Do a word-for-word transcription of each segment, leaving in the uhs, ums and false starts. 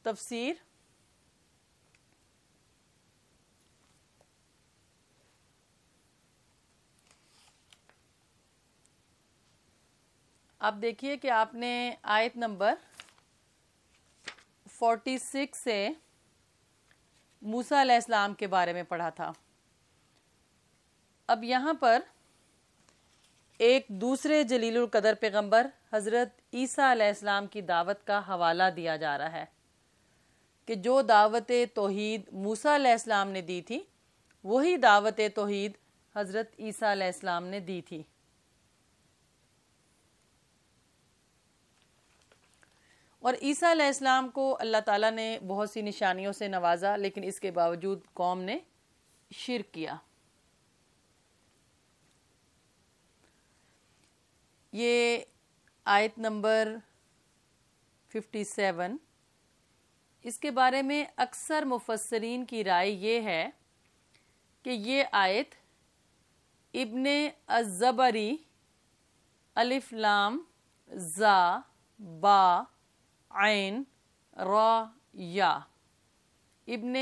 تفسیر اب دیکھیے کہ آپ نے آیت نمبر فورٹی سکس سے موسیٰ علیہ السلام کے بارے میں پڑھا تھا. اب یہاں پر ایک دوسرے جلیل القدر پیغمبر حضرت عیسیٰ علیہ السلام کی دعوت کا حوالہ دیا جا رہا ہے کہ جو دعوت توحید موسیٰ علیہ السلام نے دی تھی وہی دعوت توحید حضرت عیسیٰ علیہ السلام نے دی تھی. اور عیسیٰ علیہ السلام کو اللہ تعالیٰ نے بہت سی نشانیوں سے نوازا، لیکن اس کے باوجود قوم نے شرک کیا. یہ آیت نمبر ففٹی سیون، اس کے بارے میں اکثر مفسرین کی رائے یہ ہے کہ یہ آیت ابن الزبری الف لام زا با عین را یا ابن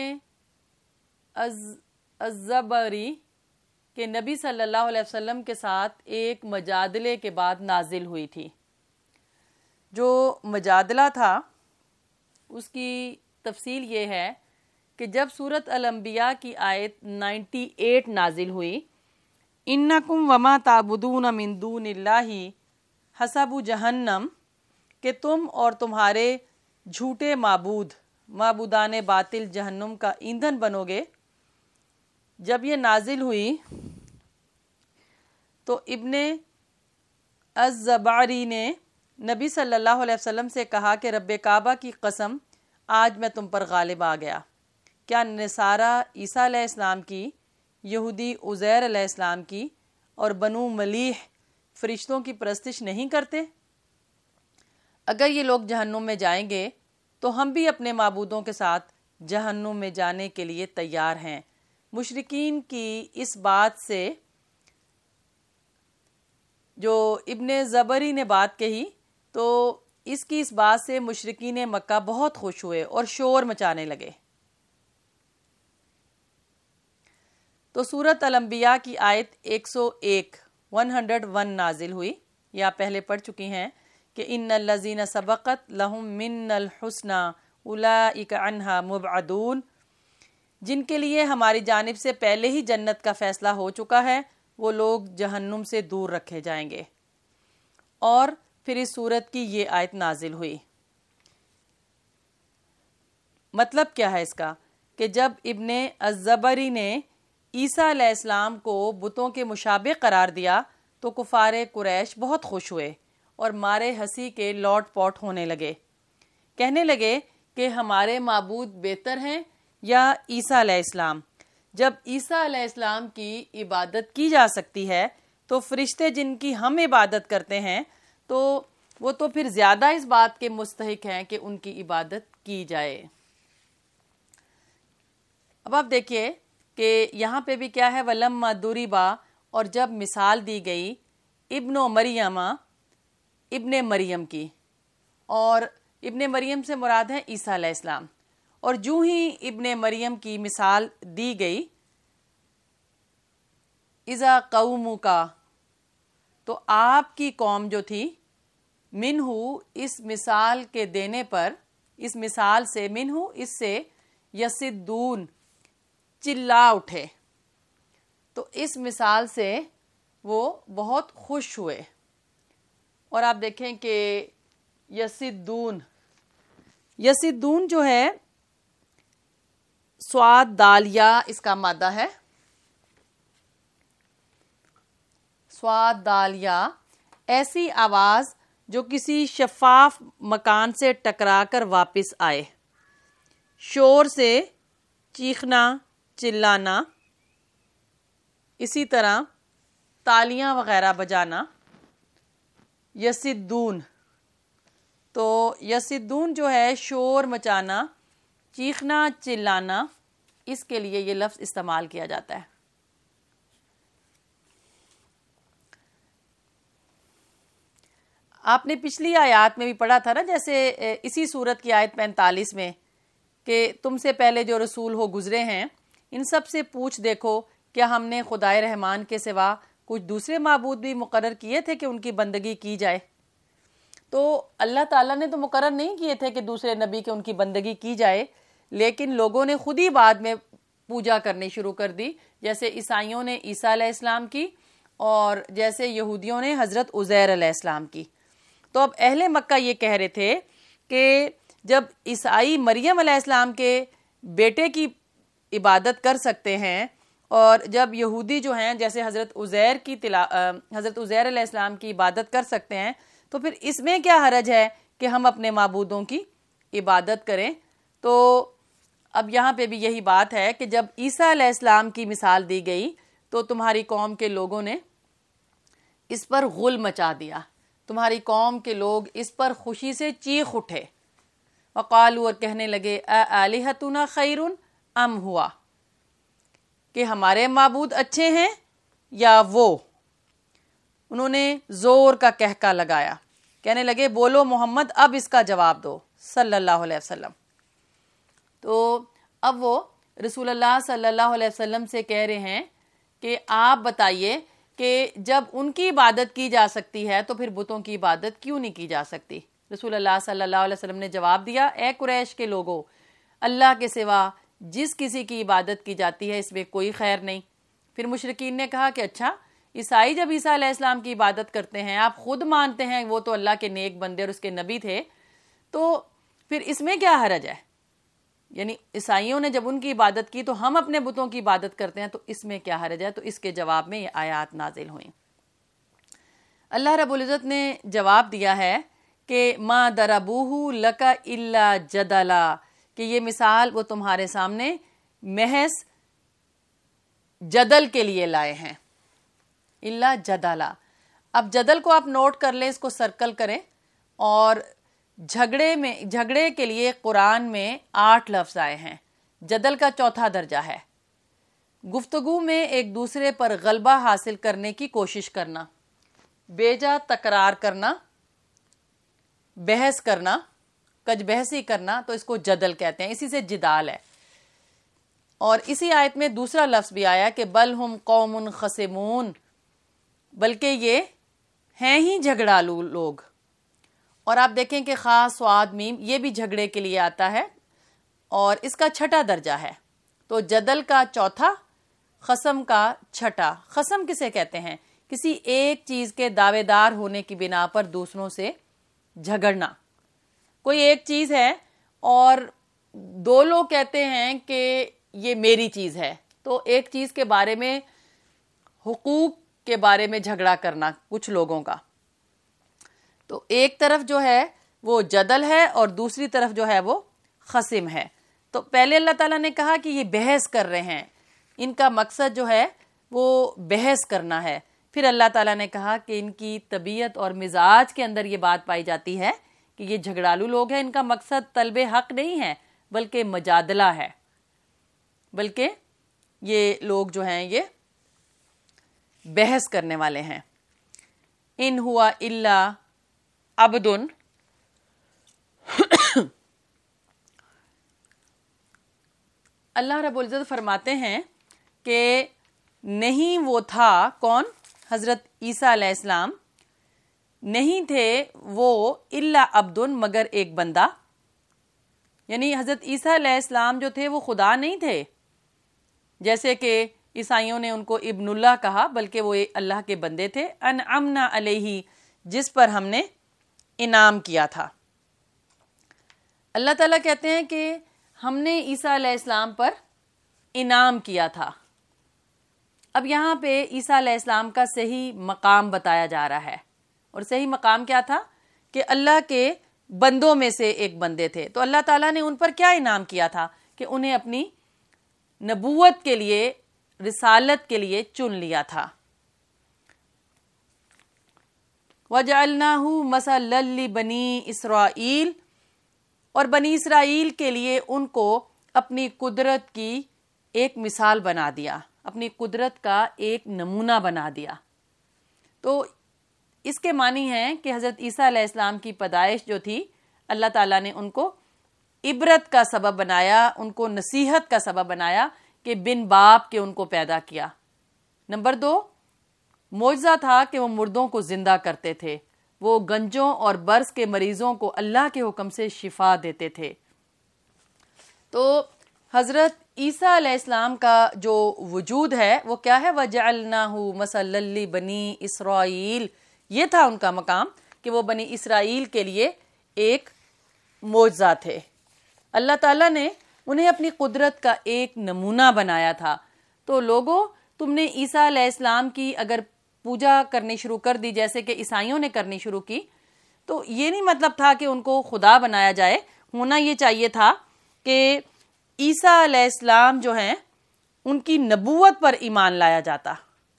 الزبری کہ نبی صلی اللہ علیہ وسلم کے ساتھ ایک مجادلے کے بعد نازل ہوئی تھی. جو مجادلہ تھا اس کی تفصیل یہ ہے کہ جب سورۃ الانبیاء کی آیت نائنٹی ایٹ نازل ہوئی، انکم وما تعبدون من دون اللہ حسب جہنم، کہ تم اور تمہارے جھوٹے معبود معبودان باطل جہنم کا ایندھن بنو گے. جب یہ نازل ہوئی تو ابن الزبری نے نبی صلی اللہ علیہ وسلم سے کہا کہ رب کعبہ کی قسم آج میں تم پر غالب آ گیا. کیا نصارہ عیسیٰ علیہ السلام کی، یہودی عزیر علیہ السلام کی اور بنو ملیح فرشتوں کی پرستش نہیں کرتے؟ اگر یہ لوگ جہنم میں جائیں گے تو ہم بھی اپنے معبودوں کے ساتھ جہنم میں جانے کے لیے تیار ہیں. مشرکین کی اس بات سے، جو ابن زبری نے بات کہی، تو اس کی اس بات سے مشرکین مکہ بہت خوش ہوئے اور شور مچانے لگے. تو سورۃ الانبیاء کی آیت ایک سو ایک ون ہنڈریڈ ون نازل ہوئی. یہ آپ پہلے پڑھ چکی ہیں کہ ان الذین سبقت لہم من الحسنی اولئک عنہا مبعدون، جن کے لیے ہماری جانب سے پہلے ہی جنت کا فیصلہ ہو چکا ہے وہ لوگ جہنم سے دور رکھے جائیں گے. اور پھر اس سورت کی یہ آیت نازل ہوئی. مطلب کیا ہے اس کا؟ کہ جب ابن الزبری نے عیسیٰ علیہ السلام کو بتوں کے مشابہ قرار دیا تو کفار قریش بہت خوش ہوئے اور مارے ہنسی کے لوٹ پوٹ ہونے لگے. کہنے لگے کہ ہمارے معبود بہتر ہیں یا عیسیٰ علیہ السلام؟ جب عیسیٰ علیہ السلام کی عبادت کی جا سکتی ہے تو فرشتے جن کی ہم عبادت کرتے ہیں تو وہ تو پھر زیادہ اس بات کے مستحق ہیں کہ ان کی عبادت کی جائے. اب آپ دیکھیے کہ یہاں پہ بھی کیا ہے، وَلَمَّا دُرِبَا، اور جب مثال دی گئی ابن مریم ابن مریم کی، اور ابن مریم سے مراد ہے عیسیٰ علیہ السلام. اور جو ہی ابن مریم کی مثال دی گئی، اذا قومک، تو آپ کی قوم جو تھی، منہ، اس مثال کے دینے پر، اس مثال سے، منہ، اس سے، یصدون، چلا اٹھے. تو اس مثال سے وہ بہت خوش ہوئے. اور آپ دیکھیں کہ یصدون یصدون جو ہے سواد دال یا اس کا مادہ ہے، سواد دال یا، ایسی آواز جو کسی شفاف مکان سے ٹکرا کر واپس آئے، شور سے، چیخنا، چلانا، اسی طرح تالیاں وغیرہ بجانا. یصدون، تو یصدون جو ہے شور مچانا، چیخنا، چلانا، اس کے لیے یہ لفظ استعمال کیا جاتا ہے. آپ نے پچھلی آیات میں بھی پڑھا تھا نا، جیسے اسی سورت کی آیت پینتالیس میں کہ تم سے پہلے جو رسول ہو گزرے ہیں ان سب سے پوچھ دیکھو کیا ہم نے خدائے رحمان کے سوا کچھ دوسرے معبود بھی مقرر کیے تھے کہ ان کی بندگی کی جائے؟ تو اللہ تعالیٰ نے تو مقرر نہیں کیے تھے کہ دوسرے نبی کے ان کی بندگی کی جائے، لیکن لوگوں نے خود ہی بعد میں پوجا کرنی شروع کر دی، جیسے عیسائیوں نے عیسیٰ علیہ السلام کی اور جیسے یہودیوں نے حضرت عزیر علیہ السلام کی۔ تو اب اہل مکہ یہ کہہ رہے تھے کہ جب عیسائی مریم علیہ السلام کے بیٹے کی عبادت کر سکتے ہیں اور جب یہودی جو ہیں جیسے حضرت عزیر کی تلا حضرت عزیر علیہ السلام کی عبادت کر سکتے ہیں، تو پھر اس میں کیا حرج ہے کہ ہم اپنے معبودوں کی عبادت کریں؟ تو اب یہاں پہ بھی یہی بات ہے کہ جب عیسیٰ علیہ السلام کی مثال دی گئی تو تمہاری قوم کے لوگوں نے اس پر غل مچا دیا، تمہاری قوم کے لوگ اس پر خوشی سے چیخ اٹھے، وقالوا، اور کہنے لگے، اَآلِهَتُنَا خَيْرٌ ام ہوا، کہ ہمارے معبود اچھے ہیں یا وہ؟ انہوں نے زور کا کہکا لگایا، کہنے لگے بولو محمد اب اس کا جواب دو صلی اللہ علیہ وسلم۔ تو اب وہ رسول اللہ صلی اللہ علیہ وسلم سے کہہ رہے ہیں کہ آپ بتائیے کہ جب ان کی عبادت کی جا سکتی ہے تو پھر بتوں کی عبادت کیوں نہیں کی جا سکتی؟ رسول اللہ صلی اللہ علیہ وسلم نے جواب دیا، اے قریش کے لوگوں، اللہ کے سوا جس کسی کی عبادت کی جاتی ہے اس میں کوئی خیر نہیں۔ پھر مشرکین نے کہا کہ اچھا، عیسائی جب عیسیٰ علیہ السلام کی عبادت کرتے ہیں، آپ خود مانتے ہیں وہ تو اللہ کے نیک بندے اور اس کے نبی تھے، تو پھر اس میں کیا حرج ہے؟ یعنی عیسائیوں نے جب ان کی عبادت کی تو ہم اپنے بتوں کی عبادت کرتے ہیں، تو اس میں کیا حرج ہے؟ تو اس کے جواب میں یہ آیات نازل ہوئیں۔ اللہ رب العزت نے جواب دیا ہے کہ ما دربوہ لک الا جدلا، کہ یہ مثال وہ تمہارے سامنے محض جدل کے لیے لائے ہیں، الا جدلا۔ اب جدل کو آپ نوٹ کر لیں، اس کو سرکل کریں، اور جھگڑے میں جھگڑے کے لیے قرآن میں آٹھ لفظ آئے ہیں، جدل کا چوتھا درجہ ہے، گفتگو میں ایک دوسرے پر غلبہ حاصل کرنے کی کوشش کرنا، بیجا تکرار کرنا، بحث کرنا، کج بحثی کرنا، تو اس کو جدل کہتے ہیں، اسی سے جدال ہے۔ اور اسی آیت میں دوسرا لفظ بھی آیا کہ بل ہم قوم خصمون، بلکہ یہ ہیں ہی جھگڑالو لوگ۔ اور آپ دیکھیں کہ خاص سواد میم یہ بھی جھگڑے کے لیے آتا ہے اور اس کا چھٹا درجہ ہے، تو جدل کا چوتھا، خصم کا چھٹا۔ خصم کسے کہتے ہیں؟ کسی ایک چیز کے دعوے دار ہونے کی بنا پر دوسروں سے جھگڑنا۔ کوئی ایک چیز ہے اور دو لوگ کہتے ہیں کہ یہ میری چیز ہے، تو ایک چیز کے بارے میں حقوق کے بارے میں جھگڑا کرنا کچھ لوگوں کا، تو ایک طرف جو ہے وہ جدل ہے اور دوسری طرف جو ہے وہ خصم ہے۔ تو پہلے اللہ تعالیٰ نے کہا کہ یہ بحث کر رہے ہیں، ان کا مقصد جو ہے وہ بحث کرنا ہے۔ پھر اللہ تعالیٰ نے کہا کہ ان کی طبیعت اور مزاج کے اندر یہ بات پائی جاتی ہے کہ یہ جھگڑالو لوگ ہیں، ان کا مقصد طلب حق نہیں ہے بلکہ مجادلہ ہے، بلکہ یہ لوگ جو ہیں یہ بحث کرنے والے ہیں۔ ان ہوا الا عبدن، اللہ رب العزت فرماتے ہیں کہ نہیں وہ تھا، کون؟ حضرت عیسیٰ علیہ السلام نہیں تھے وہ الا عبدن، مگر ایک بندہ، یعنی حضرت عیسیٰ علیہ السلام جو تھے وہ خدا نہیں تھے، جیسے کہ عیسائیوں نے ان کو ابن اللہ کہا، بلکہ وہ اللہ کے بندے تھے، انعمنا علیہ، جس پر ہم نے انعام کیا تھا۔ اللہ تعالیٰ کہتے ہیں کہ ہم نے عیسیٰ علیہ السلام پر انعام کیا تھا۔ اب یہاں پہ عیسیٰ علیہ السلام کا صحیح مقام بتایا جا رہا ہے، اور صحیح مقام کیا تھا کہ اللہ کے بندوں میں سے ایک بندے تھے، تو اللہ تعالیٰ نے ان پر کیا انعام کیا تھا کہ انہیں اپنی نبوت کے لیے، رسالت کے لیے چن لیا تھا۔ وَجَعَلْنَاهُ مَثَلًا لِبَنِي اسرائیل، اور بنی اسرائیل کے لیے ان کو اپنی قدرت کی ایک مثال بنا دیا، اپنی قدرت کا ایک نمونہ بنا دیا۔ تو اس کے معنی ہیں کہ حضرت عیسیٰ علیہ السلام کی پیدائش جو تھی، اللہ تعالیٰ نے ان کو عبرت کا سبب بنایا، ان کو نصیحت کا سبب بنایا کہ بن باپ کے ان کو پیدا کیا۔ نمبر دو، معجزہ تھا کہ وہ مردوں کو زندہ کرتے تھے، وہ گنجوں اور برس کے مریضوں کو اللہ کے حکم سے شفا دیتے تھے۔ تو حضرت عیسیٰ علیہ السلام کا جو وجود ہے وہ کیا ہے؟ وَجَعَلْنَاهُ مَثَلًا لِبَنِي اسرائیل، یہ تھا ان کا مقام کہ وہ بنی اسرائیل کے لیے ایک معجزہ تھے۔ اللہ تعالیٰ نے انہیں اپنی قدرت کا ایک نمونہ بنایا تھا۔ تو لوگوں، تم نے عیسیٰ علیہ السلام کی اگر پوجا کرنی شروع کر دی جیسے کہ عیسائیوں نے کرنی شروع کی، تو یہ نہیں مطلب تھا کہ ان کو خدا بنایا جائے۔ ہونا یہ چاہیے تھا کہ عیسیٰ علیہ السلام جو ہیں ان کی نبوت پر ایمان لایا جاتا۔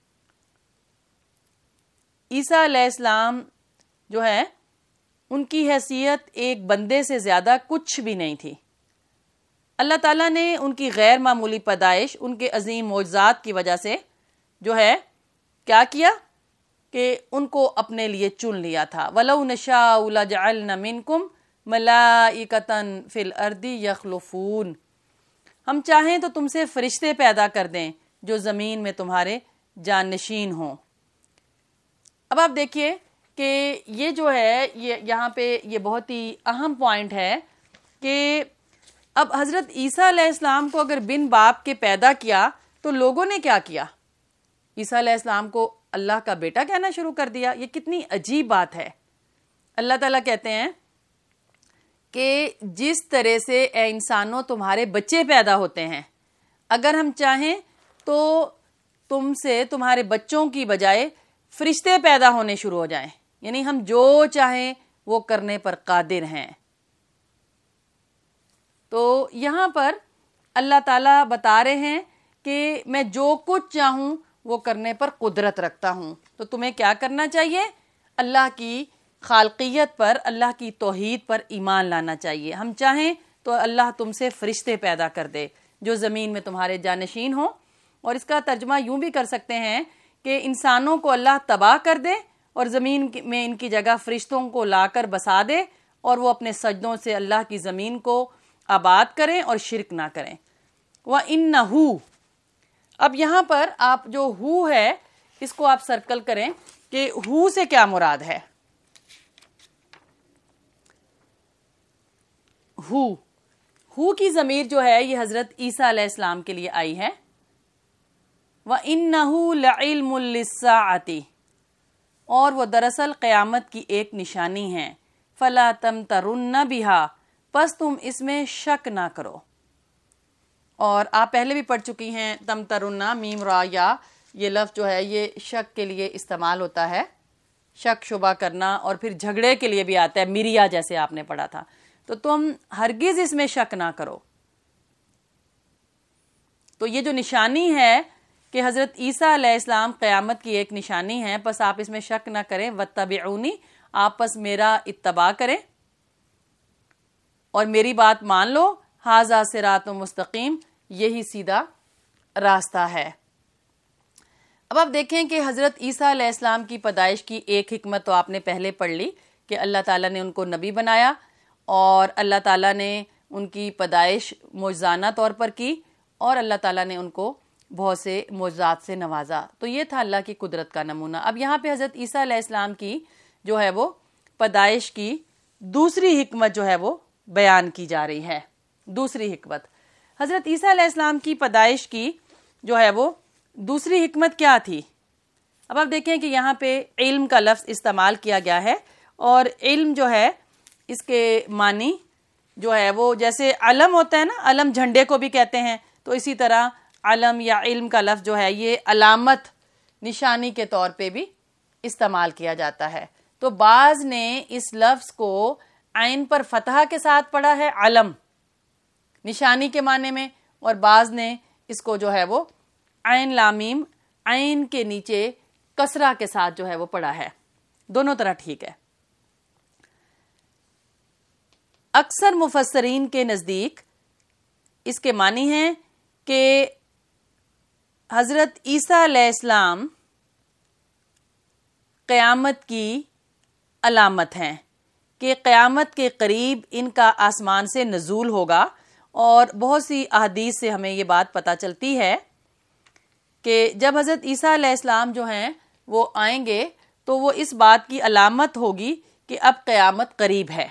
عیسیٰ علیہ السلام جو ہے ان کی حیثیت ایک بندے سے زیادہ کچھ بھی نہیں تھی۔ اللہ تعالیٰ نے ان کی غیر معمولی پیدائش، ان کے عظیم معجزات کی وجہ سے جو ہے کیا کیا کہ ان کو اپنے لیے چن لیا تھا۔ وَلَوْ نَشَاءُ لَجَعَلْنَا مِنْكُمْ مَلَائِكَةً فِي الْأَرْضِ يَخْلُفُونَ، ہم چاہیں تو تم سے فرشتے پیدا کر دیں جو زمین میں تمہارے جانشین ہوں۔ اب آپ دیکھیے کہ یہ جو ہے یہ یہاں پہ یہ بہت ہی اہم پوائنٹ ہے کہ اب حضرت عیسیٰ علیہ السلام کو اگر بن باپ کے پیدا کیا تو لوگوں نے کیا کیا؟ عیسیٰ علیہ السلام کو اللہ کا بیٹا کہنا شروع کر دیا۔ یہ کتنی عجیب بات ہے۔ اللہ تعالیٰ کہتے ہیں کہ جس طرح سے اے انسانوں تمہارے بچے پیدا ہوتے ہیں، اگر ہم چاہیں تو تم سے تمہارے بچوں کی بجائے فرشتے پیدا ہونے شروع ہو جائیں، یعنی ہم جو چاہیں وہ کرنے پر قادر ہیں۔ تو یہاں پر اللہ تعالیٰ بتا رہے ہیں کہ میں جو کچھ چاہوں وہ کرنے پر قدرت رکھتا ہوں۔ تو تمہیں کیا کرنا چاہیے؟ اللہ کی خالقیت پر، اللہ کی توحید پر ایمان لانا چاہیے۔ ہم چاہیں تو اللہ تم سے فرشتے پیدا کر دے جو زمین میں تمہارے جانشین ہوں، اور اس کا ترجمہ یوں بھی کر سکتے ہیں کہ انسانوں کو اللہ تباہ کر دے اور زمین میں ان کی جگہ فرشتوں کو لا کر بسا دے، اور وہ اپنے سجدوں سے اللہ کی زمین کو آباد کریں اور شرک نہ کریں۔ وَإِنَّهُ، اب یہاں پر آپ جو ہو ہے اس کو آپ سرکل کریں کہ ہو سے کیا مراد ہے۔ ہو ہو کی ضمیر جو ہے یہ حضرت عیسیٰ علیہ السلام کے لیے آئی ہے۔ وَإِنَّهُ لَعِلْمٌ لِلسَّاعَةِ، اور وہ دراصل قیامت کی ایک نشانی ہے۔ فَلَا تَمْتَرُنَّ بِهَا، پس تم اس میں شک نہ کرو۔ اور آپ پہلے بھی پڑھ چکی ہیں تمترنا، میم را یا، یہ لفظ جو ہے یہ شک کے لیے استعمال ہوتا ہے، شک شبہ کرنا، اور پھر جھگڑے کے لیے بھی آتا ہے، مریا جیسے آپ نے پڑھا تھا۔ تو تم ہرگز اس میں شک نہ کرو۔ تو یہ جو نشانی ہے کہ حضرت عیسیٰ علیہ السلام قیامت کی ایک نشانی ہے، پس آپ اس میں شک نہ کریں۔ وَاتَّبِعُونِ، آپ پس میرا اتباع کریں اور میری بات مان لو۔ ھذا صراط مستقیم، یہی سیدھا راستہ ہے۔ اب آپ دیکھیں کہ حضرت عیسیٰ علیہ السلام کی پیدائش کی ایک حکمت تو آپ نے پہلے پڑھ لی کہ اللہ تعالیٰ نے ان کو نبی بنایا، اور اللہ تعالیٰ نے ان کی پیدائش معجزانہ طور پر کی، اور اللہ تعالیٰ نے ان کو بہت سے معجزات سے نوازا۔ تو یہ تھا اللہ کی قدرت کا نمونہ۔ اب یہاں پہ حضرت عیسیٰ علیہ السلام کی جو ہے وہ پیدائش کی دوسری حکمت جو ہے وہ بیان کی جا رہی ہے۔ دوسری حکمت حضرت عیسیٰ علیہ السلام کی پیدائش کی جو ہے وہ دوسری حکمت کیا تھی؟ اب آپ دیکھیں کہ یہاں پہ علم کا لفظ استعمال کیا گیا ہے، اور علم جو ہے اس کے معنی جو ہے وہ جیسے علم ہوتا ہے نا، علم جھنڈے کو بھی کہتے ہیں، تو اسی طرح علم یا علم کا لفظ جو ہے یہ علامت، نشانی کے طور پہ بھی استعمال کیا جاتا ہے۔ تو بعض نے اس لفظ کو عین پر فتحہ کے ساتھ پڑھا ہے، علم نشانی کے معنی میں، اور بعض نے اس کو جو ہے وہ عین لامیم، عین کے نیچے کسرہ کے ساتھ جو ہے وہ پڑھا ہے۔ دونوں طرح ٹھیک ہے۔ اکثر مفسرین کے نزدیک اس کے معنی ہیں کہ حضرت عیسیٰ علیہ السلام قیامت کی علامت ہیں، کہ قیامت کے قریب ان کا آسمان سے نزول ہوگا، اور بہت سی احادیث سے ہمیں یہ بات پتہ چلتی ہے کہ جب حضرت عیسیٰ علیہ السلام جو ہیں وہ آئیں گے تو وہ اس بات کی علامت ہوگی کہ اب قیامت قریب ہے.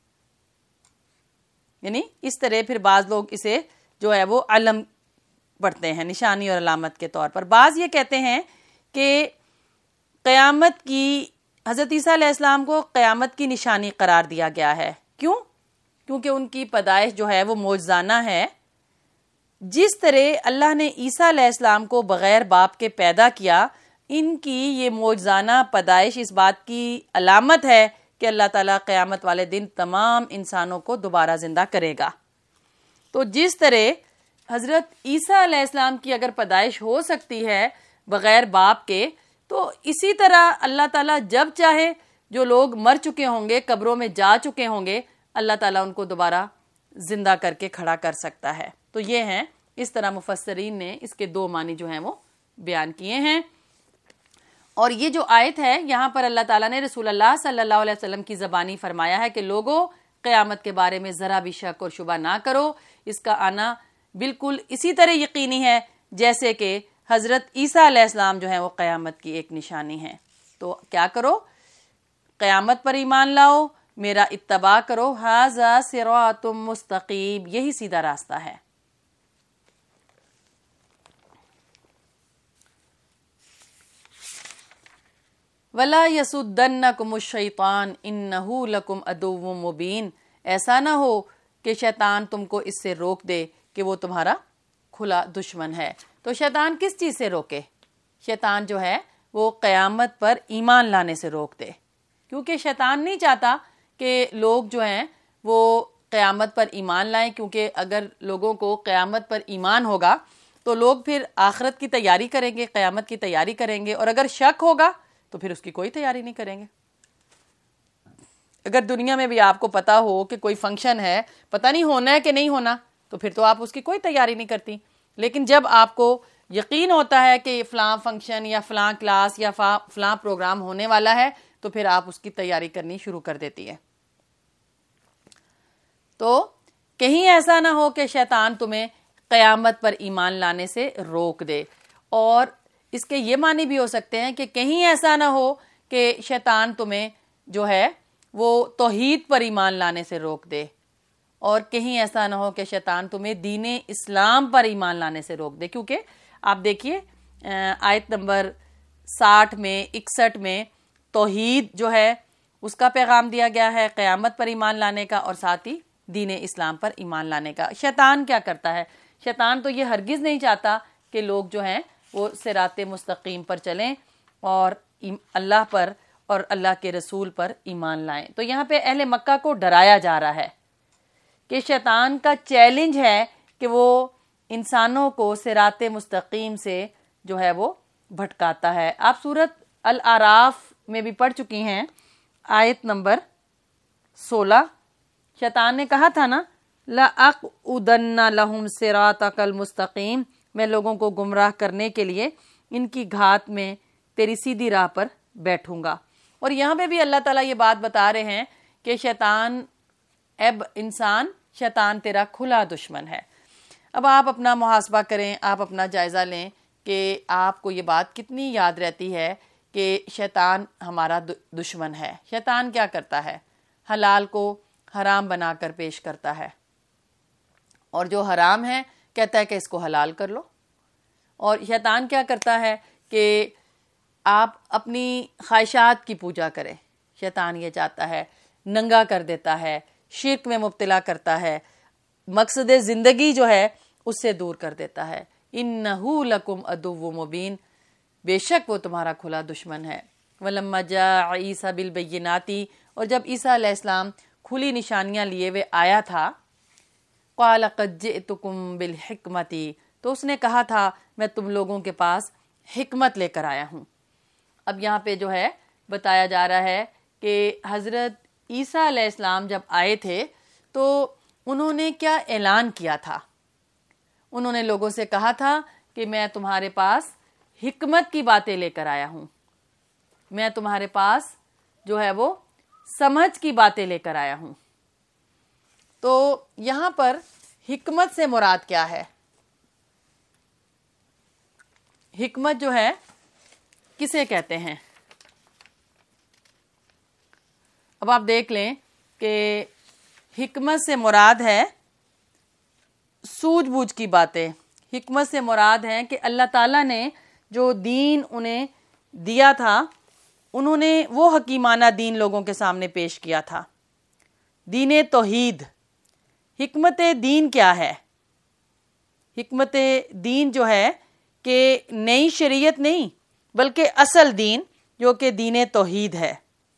یعنی اس طرح پھر بعض لوگ اسے جو ہے وہ علم پڑھتے ہیں، نشانی اور علامت کے طور پر. بعض یہ کہتے ہیں کہ قیامت کی حضرت عیسیٰ علیہ السلام کو قیامت کی نشانی قرار دیا گیا ہے. کیوں؟ کیونکہ ان کی پیدائش جو ہے وہ معجزانہ ہے. جس طرح اللہ نے عیسیٰ علیہ السلام کو بغیر باپ کے پیدا کیا، ان کی یہ معجزانہ پیدائش اس بات کی علامت ہے کہ اللہ تعالیٰ قیامت والے دن تمام انسانوں کو دوبارہ زندہ کرے گا. تو جس طرح حضرت عیسیٰ علیہ السلام کی اگر پیدائش ہو سکتی ہے بغیر باپ کے، تو اسی طرح اللہ تعالیٰ جب چاہے جو لوگ مر چکے ہوں گے، قبروں میں جا چکے ہوں گے، اللہ تعالیٰ ان کو دوبارہ زندہ کر کے کھڑا کر سکتا ہے. تو یہ ہیں، اس طرح مفسرین نے اس کے دو معنی جو ہیں وہ بیان کیے ہیں. اور یہ جو آیت ہے یہاں پر اللہ تعالیٰ نے رسول اللہ صلی اللہ علیہ وسلم کی زبانی فرمایا ہے کہ لوگوں، قیامت کے بارے میں ذرا بھی شک اور شبہ نہ کرو، اس کا آنا بالکل اسی طرح یقینی ہے جیسے کہ حضرت عیسیٰ علیہ السلام جو ہیں وہ قیامت کی ایک نشانی ہے. تو کیا کرو؟ قیامت پر ایمان لاؤ، میرا اتباع کرو. ھذا صراط مستقیم، یہی سیدھا راستہ ہے. وَلَا يَسُدَّنَّكُمُ الشَّيْطَانُ إِنَّهُ لَكُمْ عَدُوٌّ مُبِينٌ، ایسا نہ ہو کہ شیطان تم کو اس سے روک دے کہ وہ تمہارا کھلا دشمن ہے. تو شیطان کس چیز سے روکے؟ شیطان جو ہے وہ قیامت پر ایمان لانے سے روک دے، کیونکہ شیطان نہیں چاہتا کہ لوگ جو ہیں وہ قیامت پر ایمان لائیں، کیونکہ اگر لوگوں کو قیامت پر ایمان ہوگا تو لوگ پھر آخرت کی تیاری کریں گے، قیامت کی تیاری کریں گے، اور اگر شک ہوگا تو پھر اس کی کوئی تیاری نہیں کریں گے. اگر دنیا میں بھی آپ کو پتا ہو کہ کوئی فنکشن ہے، پتہ نہیں ہونا ہے کہ نہیں ہونا، تو پھر تو آپ اس کی کوئی تیاری نہیں کرتی. لیکن جب آپ کو یقین ہوتا ہے کہ فلاں فنکشن یا فلاں کلاس یا فلاں پروگرام ہونے والا ہے، تو پھر آپ اس کی تیاری کرنی شروع کر دیتی ہے. تو کہیں ایسا نہ ہو کہ شیطان تمہیں قیامت پر ایمان لانے سے روک دے. اور اس کے یہ معنی بھی ہو سکتے ہیں کہ کہیں ایسا نہ ہو کہ شیطان تمہیں جو ہے وہ توحید پر ایمان لانے سے روک دے، اور کہیں ایسا نہ ہو کہ شیطان تمہیں دین اسلام پر ایمان لانے سے روک دے. کیونکہ آپ دیکھیے آیت نمبر ساٹھ میں اکسٹھ میں توحید جو ہے اس کا پیغام دیا گیا ہے، قیامت پر ایمان لانے کا، اور ساتھ ہی دین اسلام پر ایمان لانے کا. شیطان کیا کرتا ہے؟ شیطان تو یہ ہرگز نہیں چاہتا کہ لوگ جو ہیں وہ صراط مستقیم پر چلیں اور اللہ پر اور اللہ کے رسول پر ایمان لائیں. تو یہاں پہ اہل مکہ کو ڈرایا جا رہا ہے کہ شیطان کا چیلنج ہے کہ وہ انسانوں کو صراط مستقیم سے جو ہے وہ بھٹکاتا ہے. آپ سورۃ الاعراف میں بھی پڑھ چکی ہیں، آیت نمبر سولہ. شیطان نے کہا تھا نا، لَأَقْعُدَنَّ لَهُمْ صِرَاطَكَ الْمُسْتَقِيمَ، میں لوگوں کو گمراہ کرنے کے لیے ان کی گھات میں تیری سیدھی راہ پر بیٹھوں گا. اور یہاں پہ بھی اللہ تعالیٰ یہ بات بتا رہے ہیں کہ شیطان، اب انسان، شیطان تیرا کھلا دشمن ہے. اب آپ اپنا محاسبہ کریں، آپ اپنا جائزہ لیں کہ آپ کو یہ بات کتنی یاد رہتی ہے کہ شیطان ہمارا دشمن ہے. شیطان کیا کرتا ہے؟ حلال کو حرام بنا کر پیش کرتا ہے، اور جو حرام ہے کہتا ہے کہ اس کو حلال کر لو. اور شیطان کیا کرتا ہے کہ آپ اپنی خواہشات کی پوجا کریں. شیطان یہ چاہتا ہے، ننگا کر دیتا ہے، شرک میں مبتلا کرتا ہے، مقصد زندگی جو ہے اس سے دور کر دیتا ہے. اِنَّهُ لَكُمْ عَدُوٌّ مُبِينٌ، بے شک وہ تمہارا کھلا دشمن ہے. وَلَمَّا جَاءَ عِيسَىٰ بِالْبَيِّنَاتِ، اور جب عیسیٰ علیہ السلام کھلی نشانیاں لیے ہوئے آیا تھا، قَالَ قَدْ جِئْتُكُمْ بِالْحِكْمَةِ، تو اس نے کہا تھا میں تم لوگوں کے پاس حکمت لے کر آیا ہوں. اب یہاں پہ جو ہے بتایا جا رہا ہے کہ حضرت عیسیٰ علیہ السلام جب آئے تھے تو انہوں نے کیا اعلان کیا تھا؟ انہوں نے لوگوں سے کہا تھا کہ میں تمہارے پاس حکمت کی باتیں لے کر آیا ہوں، میں تمہارے پاس جو ہے وہ سمجھ کی باتیں لے کر آیا ہوں. تو یہاں پر حکمت سے مراد کیا ہے؟ حکمت جو ہے کسے کہتے ہیں؟ اب آپ دیکھ لیں کہ حکمت سے مراد ہے سوجھ بوجھ کی باتیں. حکمت سے مراد ہے کہ اللہ تعالیٰ نے جو دین انہیں دیا تھا انہوں نے وہ حکیمانہ دین لوگوں کے سامنے پیش کیا تھا، دین توحید. حکمت دین کیا ہے؟ حکمت دین جو ہے کہ نئی شریعت نہیں بلکہ اصل دین جو کہ دین توحید ہے،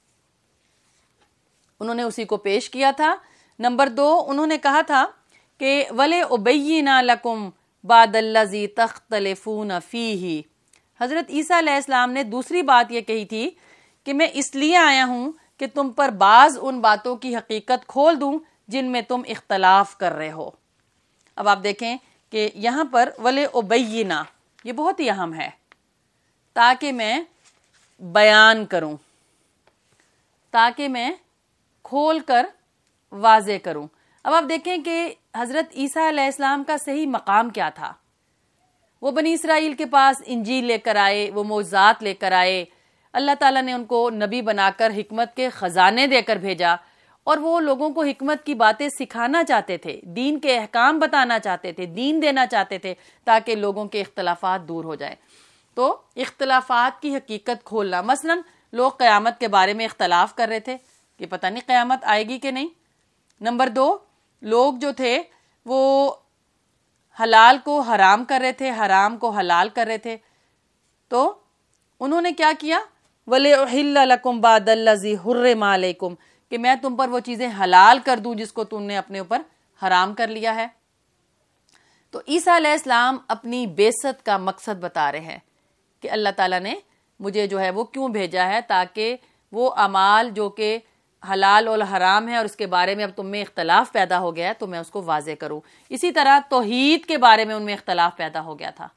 انہوں نے اسی کو پیش کیا تھا. نمبر دو، انہوں نے کہا تھا کہ وَلِأُبَيِّنَ لَكُمْ بَعْدَ الَّذِي تَخْتَلِفُونَ فِيهِ. حضرت عیسیٰ علیہ السلام نے دوسری بات یہ کہی تھی کہ میں اس لیے آیا ہوں کہ تم پر بعض ان باتوں کی حقیقت کھول دوں جن میں تم اختلاف کر رہے ہو. اب آپ دیکھیں کہ یہاں پر وَلِأُبَيِّنَ یہ بہت ہی اہم ہے، تاکہ میں بیان کروں، تاکہ میں کھول کر واضح کروں. اب آپ دیکھیں کہ حضرت عیسیٰ علیہ السلام کا صحیح مقام کیا تھا. وہ بنی اسرائیل کے پاس انجیل لے کر آئے، وہ معجزات لے کر آئے، اللہ تعالیٰ نے ان کو نبی بنا کر حکمت کے خزانے دے کر بھیجا، اور وہ لوگوں کو حکمت کی باتیں سکھانا چاہتے تھے، دین کے احکام بتانا چاہتے تھے، دین دینا چاہتے تھے تاکہ لوگوں کے اختلافات دور ہو جائیں. تو اختلافات کی حقیقت کھولنا، مثلا لوگ قیامت کے بارے میں اختلاف کر رہے تھے کہ پتہ نہیں قیامت آئے گی کہ نہیں. نمبر دو، لوگ جو تھے وہ حلال کو حرام کر رہے تھے، حرام کو حلال کر رہے تھے. تو انہوں نے کیا کیا؟ وَلِأُحِلَّ لَكُمْ بَعْدَ الَّذِي حُرِّمَ عَلَيْكُمْ کہ میں تم پر وہ چیزیں حلال کر دوں جس کو تم نے اپنے اوپر حرام کر لیا ہے. تو عیسیٰ علیہ السلام اپنی بعثت کا مقصد بتا رہے ہیں کہ اللہ تعالیٰ نے مجھے جو ہے وہ کیوں بھیجا ہے، تاکہ وہ اعمال جو کہ حلال اور حرام ہے اور اس کے بارے میں اب تم میں اختلاف پیدا ہو گیا ہے تو میں اس کو واضح کروں. اسی طرح توحید کے بارے میں ان میں اختلاف پیدا ہو گیا تھا،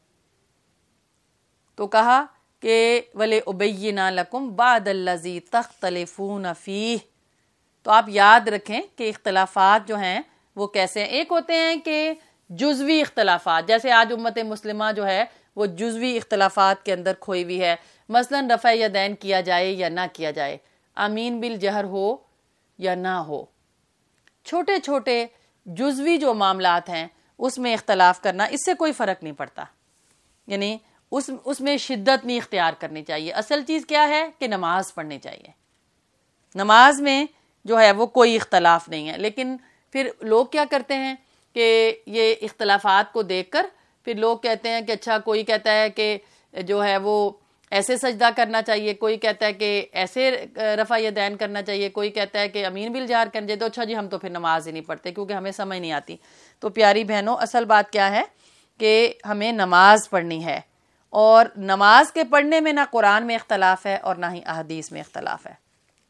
تو کہا کہ وَلِأُبَيِّنَ لَكُمْ بَعْدَ الَّذِي تَخْتَلِفُونَ فِيهِ. تو آپ یاد رکھیں کہ اختلافات جو ہیں وہ کیسے ہیں. ایک ہوتے ہیں کہ جزوی اختلافات، جیسے آج امت مسلمہ جو ہے وہ جزوی اختلافات کے اندر کھوئی ہوئی ہے. مثلا رفع یدین کیا جائے یا نہ کیا جائے، آمین بالجہر ہو یا نہ ہو. چھوٹے چھوٹے جزوی جو معاملات ہیں اس میں اختلاف کرنا، اس سے کوئی فرق نہیں پڑتا، یعنی اس اس میں شدت نہیں اختیار کرنی چاہیے. اصل چیز کیا ہے کہ نماز پڑھنی چاہیے. نماز میں جو ہے وہ کوئی اختلاف نہیں ہے. لیکن پھر لوگ کیا کرتے ہیں کہ یہ اختلافات کو دیکھ کر پھر لوگ کہتے ہیں کہ اچھا، کوئی کہتا ہے کہ جو ہے وہ ایسے سجدہ کرنا چاہیے، کوئی کہتا ہے کہ ایسے رفع یدین کرنا چاہیے، کوئی کہتا ہے کہ امین بالجہر کرنا چاہیے. تو اچھا جی ہم تو پھر نماز ہی نہیں پڑھتے کیونکہ ہمیں سمجھ نہیں آتی. تو پیاری بہنوں، اصل بات کیا ہے کہ ہمیں نماز پڑھنی ہے، اور نماز کے پڑھنے میں نہ قرآن میں اختلاف ہے اور نہ ہی احادیث میں اختلاف ہے.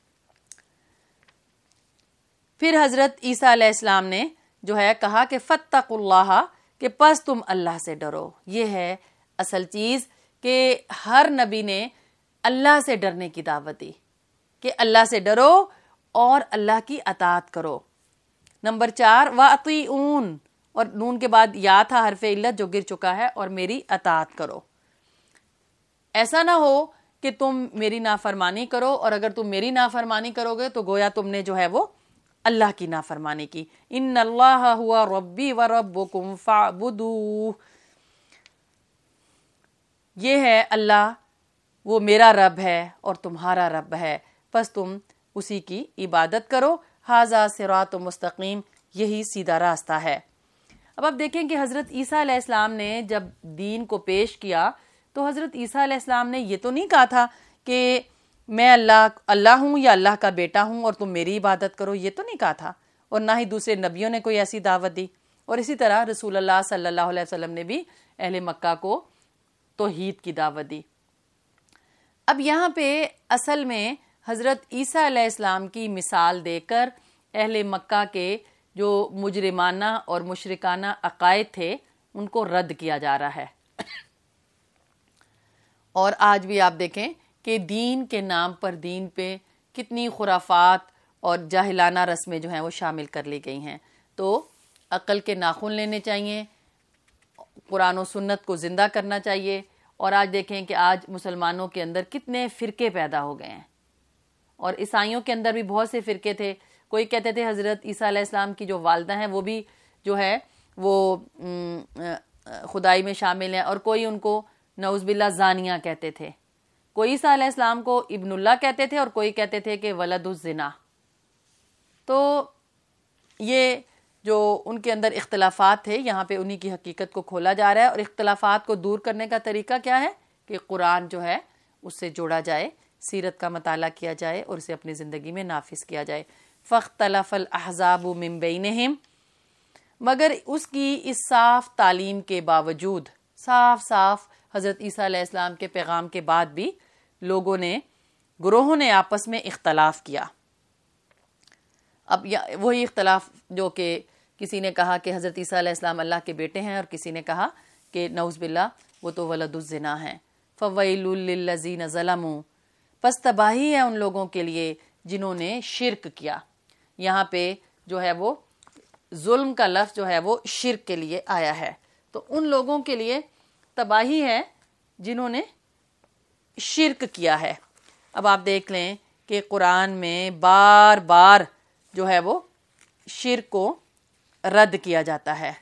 پھر حضرت عیسیٰ علیہ السلام نے جو ہے کہا کہ فَاتَّقُوا اللَّهَ کہ پس تم اللہ سے ڈرو. یہ ہے اصل چیز کہ ہر نبی نے اللہ سے ڈرنے کی دعوت دی کہ اللہ سے ڈرو اور اللہ کی اطاعت کرو. نمبر چار، وَأَطِيعُونَ اور نون کے بعد یا تھا حرف علت جو گر چکا ہے، اور میری اطاعت کرو. ایسا نہ ہو کہ تم میری نافرمانی کرو، اور اگر تم میری نافرمانی کرو گے تو گویا تم نے جو ہے وہ اللہ کی نافرمانی کی. ان اللہ ہوا ربی و ربکم فاعبدوہ. یہ ہے اللہ، وہ میرا رب ہے اور تمہارا رب ہے، پس تم اسی کی عبادت کرو. ھذا صراط مستقیم، یہی سیدھا راستہ ہے. اب آپ دیکھیں کہ حضرت عیسیٰ علیہ السلام نے جب دین کو پیش کیا تو حضرت عیسیٰ علیہ السلام نے یہ تو نہیں کہا تھا کہ میں اللہ اللہ ہوں یا اللہ کا بیٹا ہوں اور تم میری عبادت کرو، یہ تو نہیں کہا تھا. اور نہ ہی دوسرے نبیوں نے کوئی ایسی دعوت دی. اور اسی طرح رسول اللہ صلی اللہ علیہ وسلم نے بھی اہل مکہ کو توحید کی دعوت دی. اب یہاں پہ اصل میں حضرت عیسیٰ علیہ السلام کی مثال دے کر اہل مکہ کے جو مجرمانہ اور مشرکانہ عقائد تھے ان کو رد کیا جا رہا ہے. اور آج بھی آپ دیکھیں کہ دین کے نام پر دین پہ کتنی خرافات اور جاہلانہ رسمیں جو ہیں وہ شامل کر لی گئی ہیں. تو عقل کے ناخن لینے چاہیے, قرآن و سنت کو زندہ کرنا چاہیے. اور آج دیکھیں کہ آج مسلمانوں کے اندر کتنے فرقے پیدا ہو گئے ہیں, اور عیسائیوں کے اندر بھی بہت سے فرقے تھے. کوئی کہتے تھے حضرت عیسیٰ علیہ السلام کی جو والدہ ہیں وہ بھی جو ہے وہ خدائی میں شامل ہیں, اور کوئی ان کو نعوذ باللہ زانیہ کہتے تھے. کوئی عیسیٰ علیہ السلام کو ابن اللہ کہتے تھے اور کوئی کہتے تھے کہ ولد الزنا. تو یہ جو ان کے اندر اختلافات تھے, یہاں پہ انہی کی حقیقت کو کھولا جا رہا ہے. اور اختلافات کو دور کرنے کا طریقہ کیا ہے کہ قرآن جو ہے اس سے جوڑا جائے, سیرت کا مطالعہ کیا جائے اور اسے اپنی زندگی میں نافذ کیا جائے. فاختلف الاحزاب من بینہم, مگر اس کی اس صاف تعلیم کے باوجود, صاف صاف حضرت عیسیٰ علیہ السلام کے پیغام کے بعد بھی لوگوں نے, گروہوں نے آپس میں اختلاف کیا. اب وہی اختلاف جو کہ کسی نے کہا کہ حضرت عیسیٰ علیہ السلام اللہ کے بیٹے ہیں, اور کسی نے کہا کہ نعوذ باللہ وہ تو ولد الزنا ہیں. فویل للذین ظلموا, پس تباہی ہے ان لوگوں کے لیے جنہوں نے شرک کیا. یہاں پہ جو ہے وہ ظلم کا لفظ جو ہے وہ شرک کے لیے آیا ہے. تو ان لوگوں کے لیے تباہی ہے جنہوں نے شرک کیا ہے. اب آپ دیکھ لیں کہ قرآن میں بار بار جو ہے وہ شرک کو رد کیا جاتا ہے,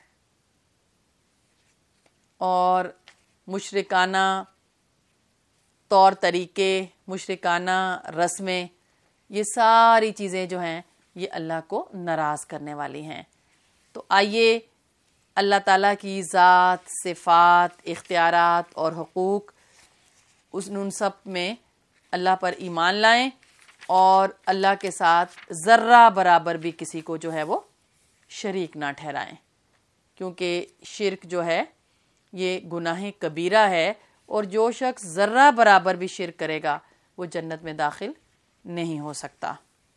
اور مشرکانہ طور طریقے, مشرکانہ رسمیں, یہ ساری چیزیں جو ہیں یہ اللہ کو ناراض کرنے والی ہیں. تو آئیے اللہ تعالیٰ کی ذات, صفات, اختیارات اور حقوق, اس ان سب میں اللہ پر ایمان لائیں, اور اللہ کے ساتھ ذرہ برابر بھی کسی کو جو ہے وہ شریک نہ ٹھہرائیں, کیونکہ شرک جو ہے یہ گناہ کبیرہ ہے, اور جو شخص ذرہ برابر بھی شرک کرے گا وہ جنت میں داخل نہیں ہو سکتا.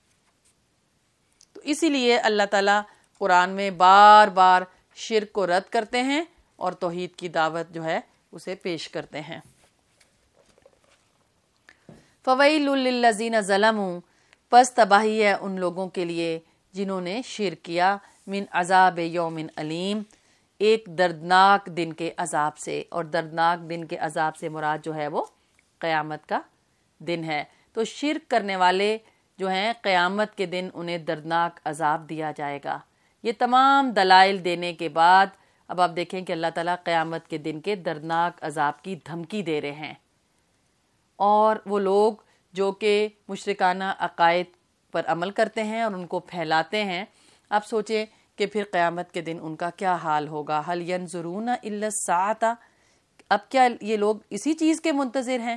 تو اسی لیے اللہ تعالیٰ قرآن میں بار بار شرک کو رد کرتے ہیں اور توحید کی دعوت جو ہے اسے پیش کرتے ہیں. فویل للذین ظلموا, پس تباہی ہے ان لوگوں کے لیے جنہوں نے شرک کیا, من عذاب یوم علیم, ایک دردناک دن کے عذاب سے. اور دردناک دن کے عذاب سے مراد جو ہے وہ قیامت کا دن ہے. تو شرک کرنے والے جو ہیں قیامت کے دن انہیں دردناک عذاب دیا جائے گا. یہ تمام دلائل دینے کے بعد اب آپ دیکھیں کہ اللہ تعالیٰ قیامت کے دن کے دردناک عذاب کی دھمکی دے رہے ہیں. اور وہ لوگ جو کہ مشرکانہ عقائد پر عمل کرتے ہیں اور ان کو پھیلاتے ہیں, آپ سوچیں کہ پھر قیامت کے دن ان کا کیا حال ہوگا. هل ينظرون الا الساعة, اب کیا یہ لوگ اسی چیز کے منتظر ہیں؟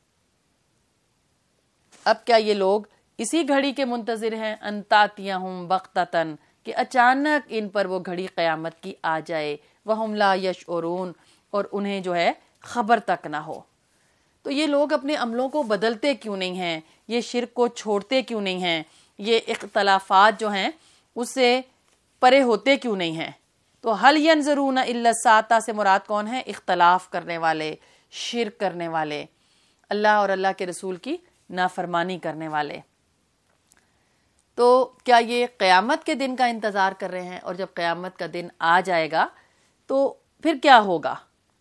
اب کیا یہ لوگ اسی گھڑی کے منتظر ہیں؟ ان تاتیہم بغتۃ, کہ اچانک ان پر وہ گھڑی قیامت کی آ جائے. وہم لا یشعرون, اور انہیں جو ہے خبر تک نہ ہو. تو یہ لوگ اپنے عملوں کو بدلتے کیوں نہیں ہیں؟ یہ شرک کو چھوڑتے کیوں نہیں ہیں؟ یہ اختلافات جو ہیں اس سے پرے ہوتے کیوں نہیں ہیں؟ تو حل ینظرون الا الساعة سے مراد کون ہے؟ اختلاف کرنے والے, شرک کرنے والے, اللہ اور اللہ کے رسول کی نافرمانی کرنے والے. تو کیا یہ قیامت کے دن کا انتظار کر رہے ہیں؟ اور جب قیامت کا دن آ جائے گا تو پھر کیا ہوگا؟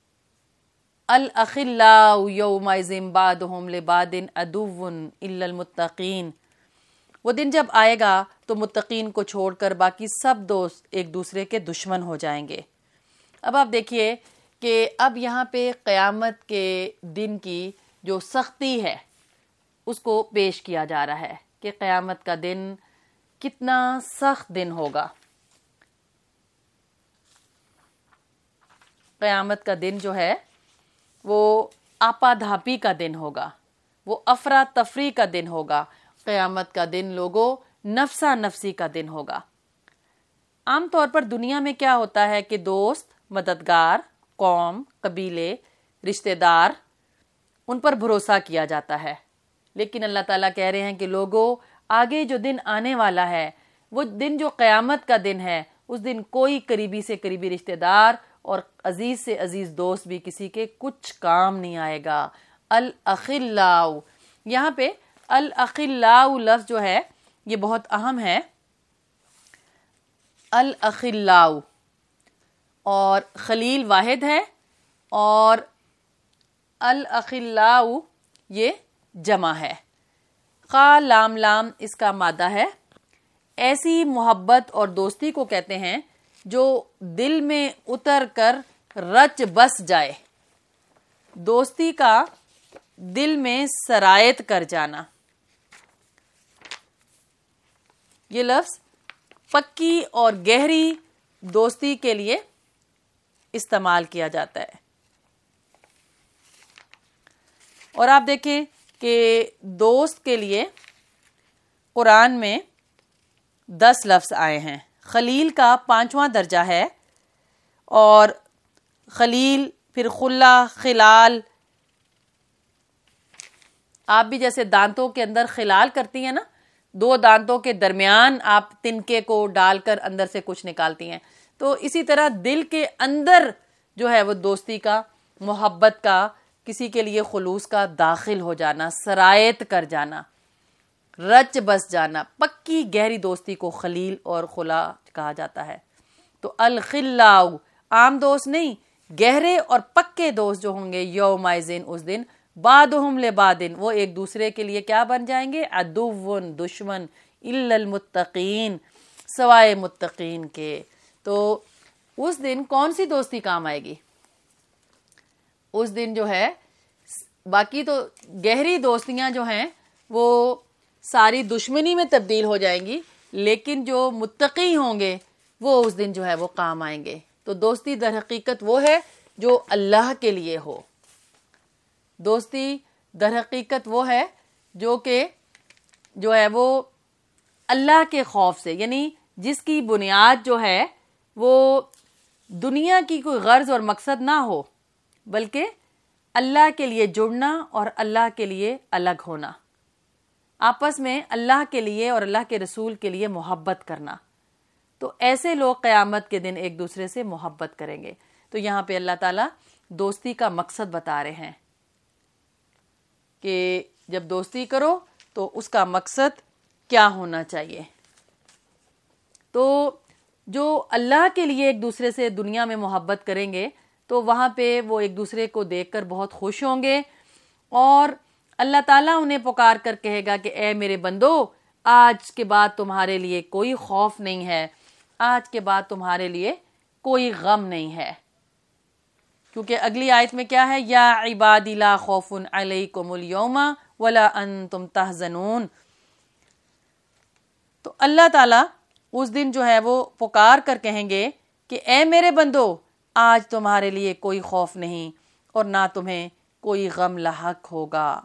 الاخلاء یومئذ بعضهم لبعض عدو الا المتقین, وہ دن جب آئے گا تو متقین کو چھوڑ کر باقی سب دوست ایک دوسرے کے دشمن ہو جائیں گے. اب آپ دیکھیے کہ اب یہاں پہ قیامت کے دن کی جو سختی ہے اس کو پیش کیا جا رہا ہے کہ قیامت کا دن کتنا سخت دن ہوگا. قیامت کا دن جو ہے وہ آپا دھاپی کا دن ہوگا, وہ افرا تفری کا دن ہوگا. قیامت کا دن لوگوں نفسا نفسی کا دن ہوگا. عام طور پر دنیا میں کیا ہوتا ہے کہ دوست, مددگار, قوم, قبیلے, رشتہ دار, ان پر بھروسہ کیا جاتا ہے. لیکن اللہ تعالیٰ کہہ رہے ہیں کہ لوگوں آگے جو دن آنے والا ہے, وہ دن جو قیامت کا دن ہے, اس دن کوئی قریبی سے قریبی رشتہ دار اور عزیز سے عزیز دوست بھی کسی کے کچھ کام نہیں آئے گا. الاخلاء, یہاں پہ الاخلاء لفظ جو ہے یہ بہت اہم ہے. الاخلاء اور خلیل واحد ہے اور الاخلاء یہ جمع ہے. خا لام لام اس کا مادہ ہے. ایسی محبت اور دوستی کو کہتے ہیں جو دل میں اتر کر رچ بس جائے. دوستی کا دل میں سرایت کر جانا. یہ لفظ پکی اور گہری دوستی کے لیے استعمال کیا جاتا ہے. اور آپ دیکھیں کہ دوست کے لیے قرآن میں دس لفظ آئے ہیں. خلیل کا پانچواں درجہ ہے اور خلیل پھر خلا خلال. آپ بھی جیسے دانتوں کے اندر خلال کرتی ہیں نا, دو دانتوں کے درمیان آپ تنکے کو ڈال کر اندر سے کچھ نکالتی ہیں, تو اسی طرح دل کے اندر جو ہے وہ دوستی کا, محبت کا, کسی کے لیے خلوص کا داخل ہو جانا, سرایت کر جانا, رچ بس جانا. پکی گہری دوستی کو خلیل اور خلا کہا جاتا ہے. تو الخلاء عام دوست نہیں, گہرے اور پکے دوست جو ہوں گے یومئذ اس دن, بعضهم لبعض وہ ایک دوسرے کے لیے کیا بن جائیں گے, عدو دشمن, الا المتقین سوائے متقین کے. تو اس دن کون سی دوستی کام آئے گی؟ اس دن جو ہے باقی تو گہری دوستیاں جو ہیں وہ ساری دشمنی میں تبدیل ہو جائیں گی, لیکن جو متقی ہوں گے وہ اس دن جو ہے وہ کام آئیں گے. تو دوستی در حقیقت وہ ہے جو اللہ کے لیے ہو. دوستی در حقیقت وہ ہے جو کہ جو ہے وہ اللہ کے خوف سے, یعنی جس کی بنیاد جو ہے وہ دنیا کی کوئی غرض اور مقصد نہ ہو, بلکہ اللہ کے لیے جڑنا اور اللہ کے لیے الگ ہونا, آپس میں اللہ کے لیے اور اللہ کے رسول کے لیے محبت کرنا. تو ایسے لوگ قیامت کے دن ایک دوسرے سے محبت کریں گے. تو یہاں پہ اللہ تعالیٰ دوستی کا مقصد بتا رہے ہیں کہ جب دوستی کرو تو اس کا مقصد کیا ہونا چاہیے. تو جو اللہ کے لیے ایک دوسرے سے دنیا میں محبت کریں گے تو وہاں پہ وہ ایک دوسرے کو دیکھ کر بہت خوش ہوں گے, اور اللہ تعالیٰ انہیں پکار کر کہے گا کہ اے میرے بندو, آج کے بعد تمہارے لیے کوئی خوف نہیں ہے, آج کے بعد تمہارے لیے کوئی غم نہیں ہے. کیونکہ اگلی آیت میں کیا ہے, یا عبادی لا خوف علیکم اليوم ولا انتم تحزنون. تو اللہ تعالیٰ اس دن جو ہے وہ پکار کر کہیں گے کہ اے میرے بندو, آج تمہارے لیے کوئی خوف نہیں اور نہ تمہیں کوئی غم لاحق ہوگا.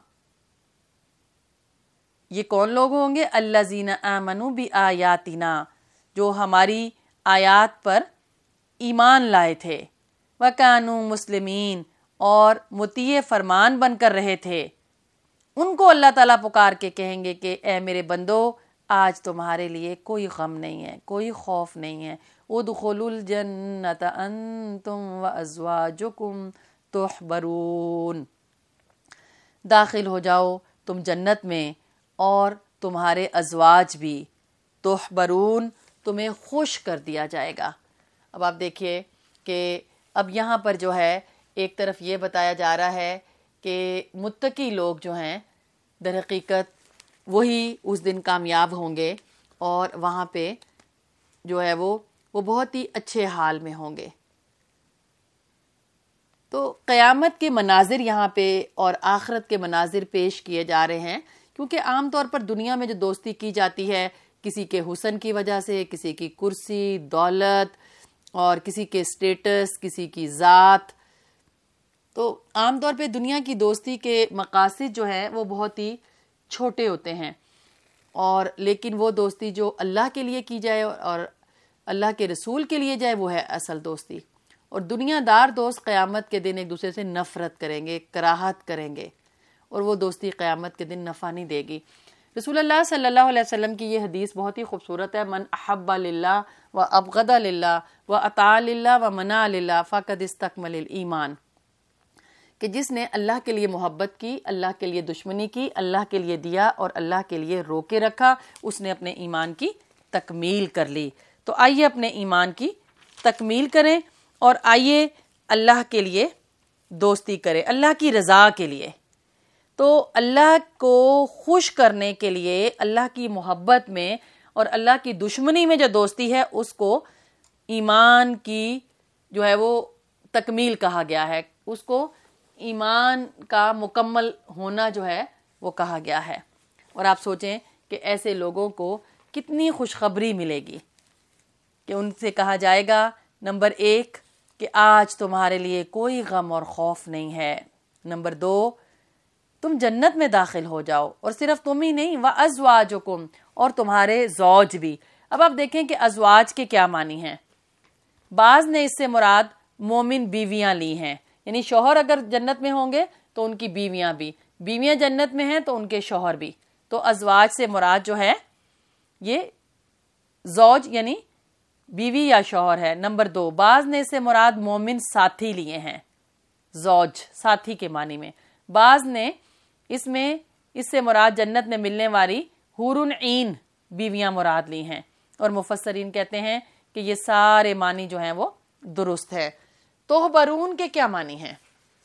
یہ کون لوگ ہوں گے؟ الذین آمنوا بآیاتنا, جو ہماری آیات پر ایمان لائے تھے, وکانوا مسلمین, اور مطیع فرمان بن کر رہے تھے. ان کو اللہ تعالیٰ پکار کے کہیں گے کہ اے میرے بندو, آج تمہارے لیے کوئی غم نہیں ہے, کوئی خوف نہیں ہے. ادخلوا الجنۃ انتم وازواجکم تحبرون, داخل ہو جاؤ تم جنت میں اور تمہارے ازواج بھی, تحبرون تمہیں خوش کر دیا جائے گا. اب آپ دیکھیے کہ اب یہاں پر جو ہے ایک طرف یہ بتایا جا رہا ہے کہ متقی لوگ جو ہیں در حقیقت وہی اس دن کامیاب ہوں گے, اور وہاں پہ جو ہے وہ وہ بہت ہی اچھے حال میں ہوں گے. تو قیامت کے مناظر یہاں پہ اور آخرت کے مناظر پیش کیے جا رہے ہیں, کیونکہ عام طور پر دنیا میں جو دوستی کی جاتی ہے کسی کے حسن کی وجہ سے, کسی کی کرسی, دولت, اور کسی کے سٹیٹس, کسی کی ذات, تو عام طور پہ دنیا کی دوستی کے مقاصد جو ہیں وہ بہت ہی چھوٹے ہوتے ہیں. اور لیکن وہ دوستی جو اللہ کے لیے کی جائے اور اللہ کے رسول کے لیے جائے وہ ہے اصل دوستی. اور دنیا دار دوست قیامت کے دن ایک دوسرے سے نفرت کریں گے, کراہت کریں گے, اور وہ دوستی قیامت کے دن نفع نہیں دے گی. رسول اللہ صلی اللہ علیہ وسلم کی یہ حدیث بہت ہی خوبصورت ہے, من احب للہ و ابغض للہ و اطاع للہ و منع للہ فقد استکمل الایمان, کہ جس نے اللہ کے لیے محبت کی، اللہ کے لیے دشمنی کی، اللہ کے لیے دیا اور اللہ کے لیے روکے رکھا، اس نے اپنے ایمان کی تکمیل کر لی۔ تو آئیے اپنے ایمان کی تکمیل کریں اور آئیے اللہ کے لیے دوستی کریں، اللہ کی رضا کے لیے۔ تو اللہ کو خوش کرنے کے لیے، اللہ کی محبت میں اور اللہ کی دشمنی میں جو دوستی ہے، اس کو ایمان کی جو ہے وہ تکمیل کہا گیا ہے، اس کو ایمان کا مکمل ہونا جو ہے وہ کہا گیا ہے۔ اور آپ سوچیں کہ ایسے لوگوں کو کتنی خوشخبری ملے گی کہ ان سے کہا جائے گا نمبر ایک کہ آج تمہارے لیے کوئی غم اور خوف نہیں ہے، نمبر دو تم جنت میں داخل ہو جاؤ، اور صرف تم ہی نہیں وَأَزْوَاجُكُمْ، اور تمہارے زوج بھی۔ اب آپ دیکھیں کہ ازواج کے کیا معنی ہیں۔ بعض نے اس سے مراد مومن بیویاں لی ہیں، یعنی شوہر اگر جنت میں ہوں گے تو ان کی بیویاں بھی، بیویاں جنت میں ہیں تو ان کے شوہر بھی۔ تو ازواج سے مراد جو ہے یہ زوج یعنی بیوی یا شوہر ہے۔ نمبر دو، بعض نے اس سے مراد مومن ساتھی لیے ہیں، زوج ساتھی کے معنی میں۔ بعض نے اس میں اس سے مراد جنت میں ملنے والی حور عین بیویاں مراد لی ہیں، اور مفسرین کہتے ہیں کہ یہ سارے معنی جو ہیں وہ درست ہے۔ تحبرون کے کیا معنی ہیں؟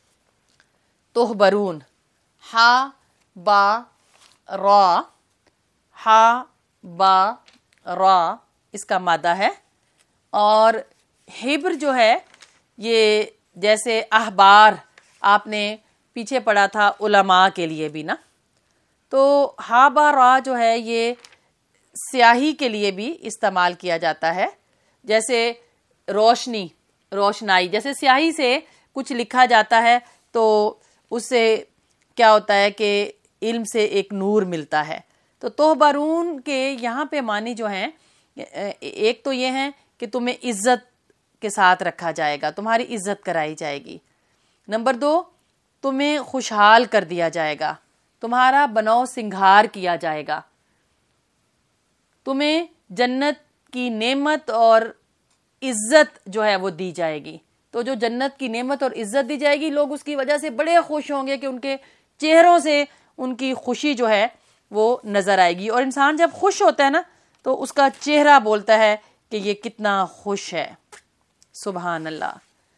تحبرون، ہا با را، ہا با را اس کا مادہ ہے، اور حبر جو ہے یہ جیسے احبار آپ نے پیچھے پڑھا تھا علماء کے لیے بھی نا، تو ہا با را جو ہے یہ سیاہی کے لیے بھی استعمال کیا جاتا ہے، جیسے روشنی روشنائی، جیسے سیاہی سے کچھ لکھا جاتا ہے تو اس سے کیا ہوتا ہے کہ علم سے ایک نور ملتا ہے۔ تو تحبرون کے یہاں پہ معنی جو ہیں، ایک تو یہ ہیں کہ تمہیں عزت کے ساتھ رکھا جائے گا، تمہاری عزت کرائی جائے گی۔ نمبر دو، تمہیں خوشحال کر دیا جائے گا، تمہارا بنو سنگھار کیا جائے گا، تمہیں جنت کی نعمت اور عزت جو ہے وہ دی جائے گی۔ تو جو جنت کی نعمت اور عزت دی جائے گی، لوگ اس کی وجہ سے بڑے خوش ہوں گے کہ ان کے چہروں سے ان کی خوشی جو ہے وہ نظر آئے گی، اور انسان جب خوش ہوتا ہے نا تو اس کا چہرہ بولتا ہے کہ یہ کتنا خوش ہے۔ سبحان اللہ،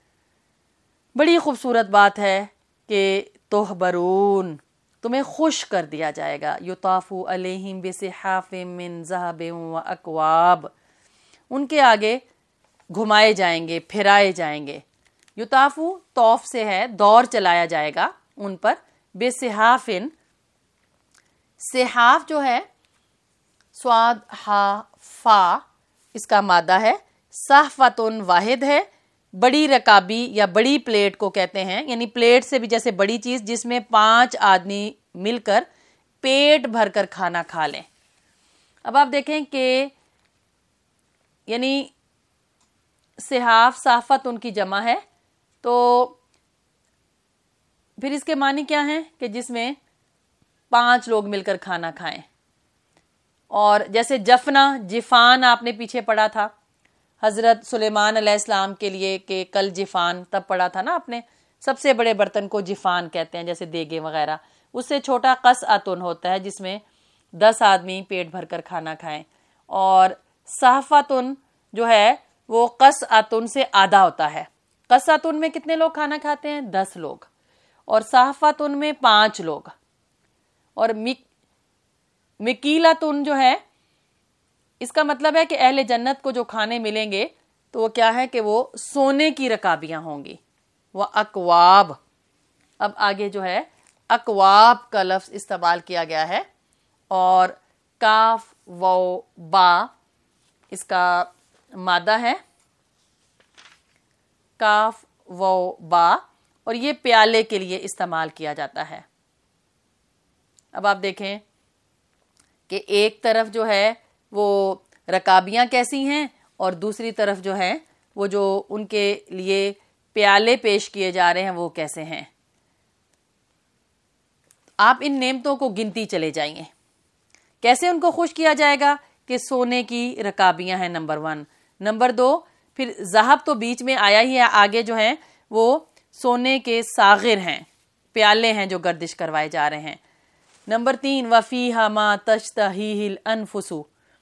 بڑی خوبصورت بات ہے کہ تحبرون تمہیں خوش کر دیا جائے گا۔ یطاف علیہم بصحاف من ذہب واکواب، ان کے آگے گھمائے جائیں گے، پھرائے جائیں گے۔ یطافو طوف سے ہے، دور چلایا جائے گا ان پر۔ بصحافن، صحاف جو ہے سواد ہا فا اس کا مادہ ہے، صحفتن واحد ہے، بڑی رکابی یا بڑی پلیٹ کو کہتے ہیں، یعنی پلیٹ سے بھی جیسے بڑی چیز جس میں پانچ آدمی مل کر پیٹ بھر کر کھانا کھا لیں۔ اب آپ دیکھیں کہ یعنی صحاف صحافت ان کی جمع ہے، تو پھر اس کے معنی کیا ہیں کہ جس میں پانچ لوگ مل کر کھانا کھائیں۔ اور جیسے جفنا جفان آپ نے پیچھے پڑھا تھا حضرت سلیمان علیہ السلام کے لیے کہ کل جفان، تب پڑھا تھا نا آپ نے، سب سے بڑے برتن کو جفان کہتے ہیں، جیسے دیگے وغیرہ۔ اس سے چھوٹا قصعتن ہوتا ہے جس میں دس آدمی پیٹ بھر کر کھانا کھائیں، اور صحفتن جو ہے وہ قصعتن سے آدھا ہوتا ہے۔ قصعتن میں کتنے لوگ کھانا کھاتے ہیں؟ دس لوگ، اور صحفتن میں پانچ لوگ۔ اور مکیلتن جو ہے اس کا مطلب ہے کہ اہل جنت کو جو کھانے ملیں گے تو وہ کیا ہے کہ وہ سونے کی رکابیاں ہوں گی۔ وہ اکواب، اب آگے جو ہے اکواب کا لفظ استعمال کیا گیا ہے، اور کاف و با اس کا مادہ ہے، کاف و با، اور یہ پیالے کے لیے استعمال کیا جاتا ہے۔ اب آپ دیکھیں کہ ایک طرف جو ہے وہ رکابیاں کیسی ہیں، اور دوسری طرف جو ہے وہ جو ان کے لیے پیالے پیش کیے جا رہے ہیں وہ کیسے ہیں۔ آپ ان نعمتوں کو گنتی چلے جائیں، کیسے ان کو خوش کیا جائے گا کہ سونے کی رکابیاں ہیں نمبر ون، نمبر دو پھر ذہب تو بیچ میں آیا ہی ہے، آگے جو ہیں وہ سونے کے ساغر ہیں، پیالے ہیں جو گردش کروائے جا رہے ہیں۔ نمبر تین وفیہا ما تشتہیہ الانفس،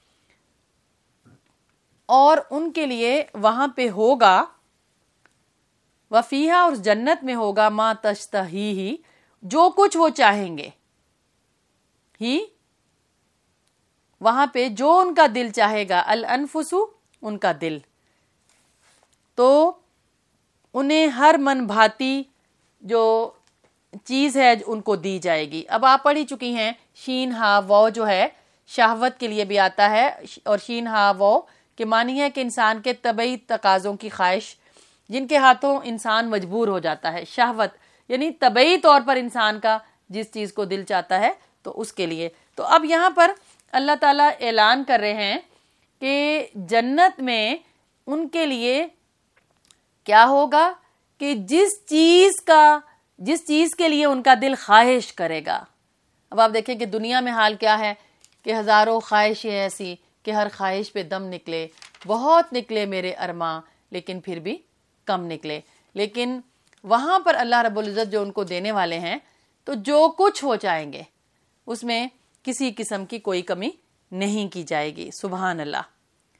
اور ان کے لیے وہاں پہ ہوگا، وفیہا اور جنت میں ہوگا، ما تشتہیہ جو کچھ وہ چاہیں گے، ہی وہاں پہ جو ان کا دل چاہے گا، الانفس ان کا دل، تو انہیں ہر من بھاتی جو چیز ہے ان کو دی جائے گی۔ اب آپ پڑھی چکی ہیں شین ہا وہ جو ہے شہوت کے لیے بھی آتا ہے، اور شین ہا وہ کہ معنی ہے کہ انسان کے طبعی تقاضوں کی خواہش جن کے ہاتھوں انسان مجبور ہو جاتا ہے، شہوت یعنی طبعی طور پر انسان کا جس چیز کو دل چاہتا ہے تو اس کے لیے۔ تو اب یہاں پر اللہ تعالیٰ اعلان کر رہے ہیں کہ جنت میں ان کے لیے کیا ہوگا کہ جس چیز کا جس چیز کے لیے ان کا دل خواہش کرے گا۔ اب آپ دیکھیں کہ دنیا میں حال کیا ہے کہ ہزاروں خواہشیں ایسی کہ ہر خواہش پہ دم نکلے، بہت نکلے میرے ارماں لیکن پھر بھی کم نکلے، لیکن وہاں پر اللہ رب العزت جو ان کو دینے والے ہیں تو جو کچھ وہ چاہیں گے اس میں کسی قسم کی کوئی کمی نہیں کی جائے گی۔ سبحان اللہ۔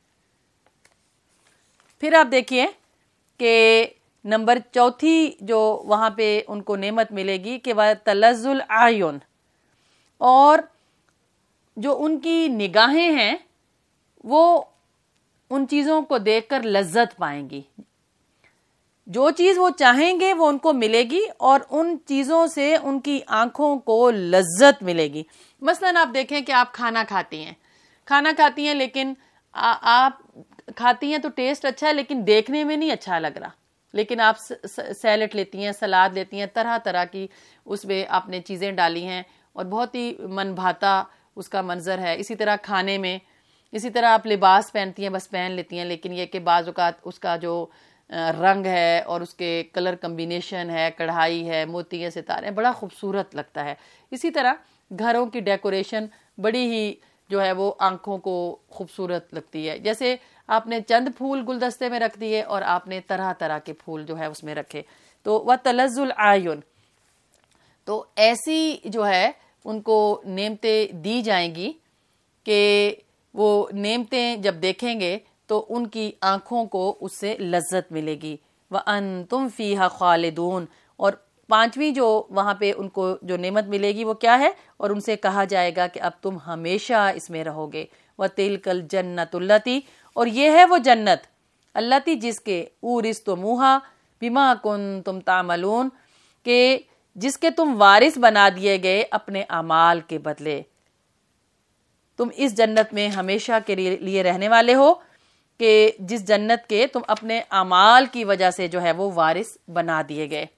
پھر آپ دیکھیے کہ نمبر چوتھی جو وہاں پہ ان کو نعمت ملے گی کہ وہ تلذ العیون، اور جو ان کی نگاہیں ہیں وہ ان چیزوں کو دیکھ کر لذت پائیں گی، جو چیز وہ چاہیں گے وہ ان کو ملے گی، اور ان چیزوں سے ان کی آنکھوں کو لذت ملے گی۔ مثلاً آپ دیکھیں کہ آپ کھانا کھاتی ہیں کھانا کھاتی ہیں لیکن آپ کھاتی ہیں تو ٹیسٹ اچھا ہے لیکن دیکھنے میں نہیں اچھا لگ رہا، لیکن آپ سیلڈ لیتی ہیں، سلاد لیتی ہیں، طرح طرح کی اس میں آپ نے چیزیں ڈالی ہیں اور بہت ہی من بھاتا اس کا منظر ہے۔ اسی طرح کھانے میں، اسی طرح آپ لباس پہنتی ہیں، بس پہن لیتی ہیں، لیکن یہ کہ بعض اوقات اس کا جو رنگ ہے اور اس کے کلر کمبینیشن ہے، کڑھائی ہے، موتی ہے، ستارے، بڑا خوبصورت لگتا ہے۔ اسی طرح گھروں کی ڈیکوریشن بڑی ہی جو ہے وہ آنکھوں کو خوبصورت لگتی ہے، جیسے آپ نے چند پھول گلدستے میں رکھ دیے اور آپ نے طرح طرح کے پھول جو ہے اس میں رکھے، تو وَتَلَذُّ الْعَیُن، تو ایسی جو ہے ان کو نعمتیں دی جائیں گی کہ وہ نعمتیں جب دیکھیں گے تو ان کی آنکھوں کو اس سے لذت ملے گی۔ وَأَنْتُمْ فِيهَا خَالِدُونَ، اور پانچویں جو وہاں پہ ان کو جو نعمت ملے گی وہ کیا ہے، اور ان سے کہا جائے گا کہ اب تم ہمیشہ اس میں رہو گے۔ وَتِلْكَ الْجَنَّةُ الَّتِي، اور یہ ہے وہ جنت، الَّتِي جس کے اُورِثْتُمُوهَا بِمَا كُنْتُمْ تَعْمَلُونَ، کہ جس کے تم وارث بنا دیے گئے اپنے اعمال کے بدلے۔ تم اس جنت میں ہمیشہ کے لیے رہنے والے ہو کہ جس جنت کے تم اپنے اعمال کی وجہ سے جو ہے وہ وارث بنا دیے گئے۔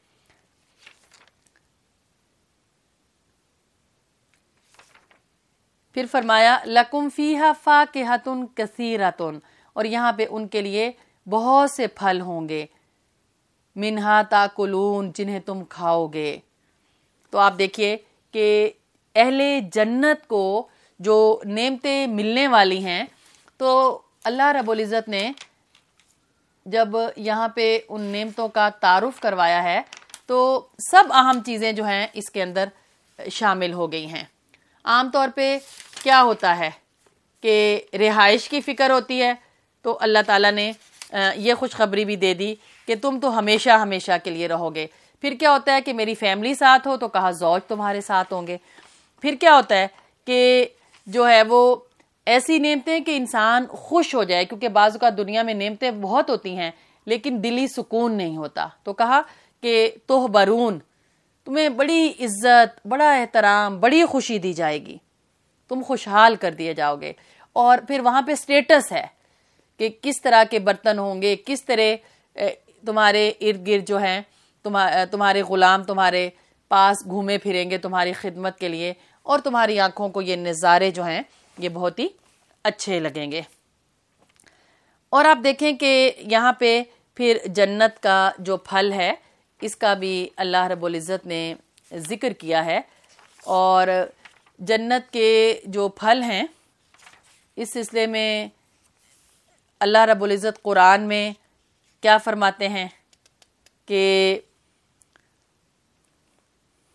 پھر فرمایا لَكُمْ فِيهَا فَاكِهَةٌ كَثِيرَةٌ، اور یہاں پہ ان کے لیے بہت سے پھل ہوں گے، مِنْهَا تَأْكُلُونَ، جنہیں تم کھاؤ گے۔ تو آپ دیکھیے کہ اہل جنت کو جو نعمتیں ملنے والی ہیں، تو اللہ رب العزت نے جب یہاں پہ ان نعمتوں کا تعارف کروایا ہے تو سب اہم چیزیں جو ہیں اس کے اندر شامل ہو گئی ہیں۔ عام طور پہ کیا ہوتا ہے کہ رہائش کی فکر ہوتی ہے، تو اللہ تعالیٰ نے یہ خوشخبری بھی دے دی کہ تم تو ہمیشہ ہمیشہ کے لیے رہو گے۔ پھر کیا ہوتا ہے کہ میری فیملی ساتھ ہو، تو کہا زوج تمہارے ساتھ ہوں گے۔ پھر کیا ہوتا ہے کہ جو ہے وہ ایسی نعمتیں کہ انسان خوش ہو جائے، کیونکہ بعض اوقات دنیا میں نعمتیں بہت ہوتی ہیں لیکن دلی سکون نہیں ہوتا، تو کہا کہ تحبرون، تمہیں بڑی عزت، بڑا احترام، بڑی خوشی دی جائے گی، تم خوشحال کر دیے جاؤ گے۔ اور پھر وہاں پہ سٹیٹس ہے کہ کس طرح کے برتن ہوں گے، کس طرح تمہارے ارد گرد جو ہیں تمہارے غلام تمہارے پاس گھومے پھریں گے تمہاری خدمت کے لیے، اور تمہاری آنکھوں کو یہ نظارے جو ہیں یہ بہت ہی اچھے لگیں گے۔ اور آپ دیکھیں کہ یہاں پہ پھر جنت کا جو پھل ہے اس کا بھی اللہ رب العزت نے ذکر کیا ہے، اور جنت کے جو پھل ہیں اس سلسلے میں اللہ رب العزت قرآن میں کیا فرماتے ہیں کہ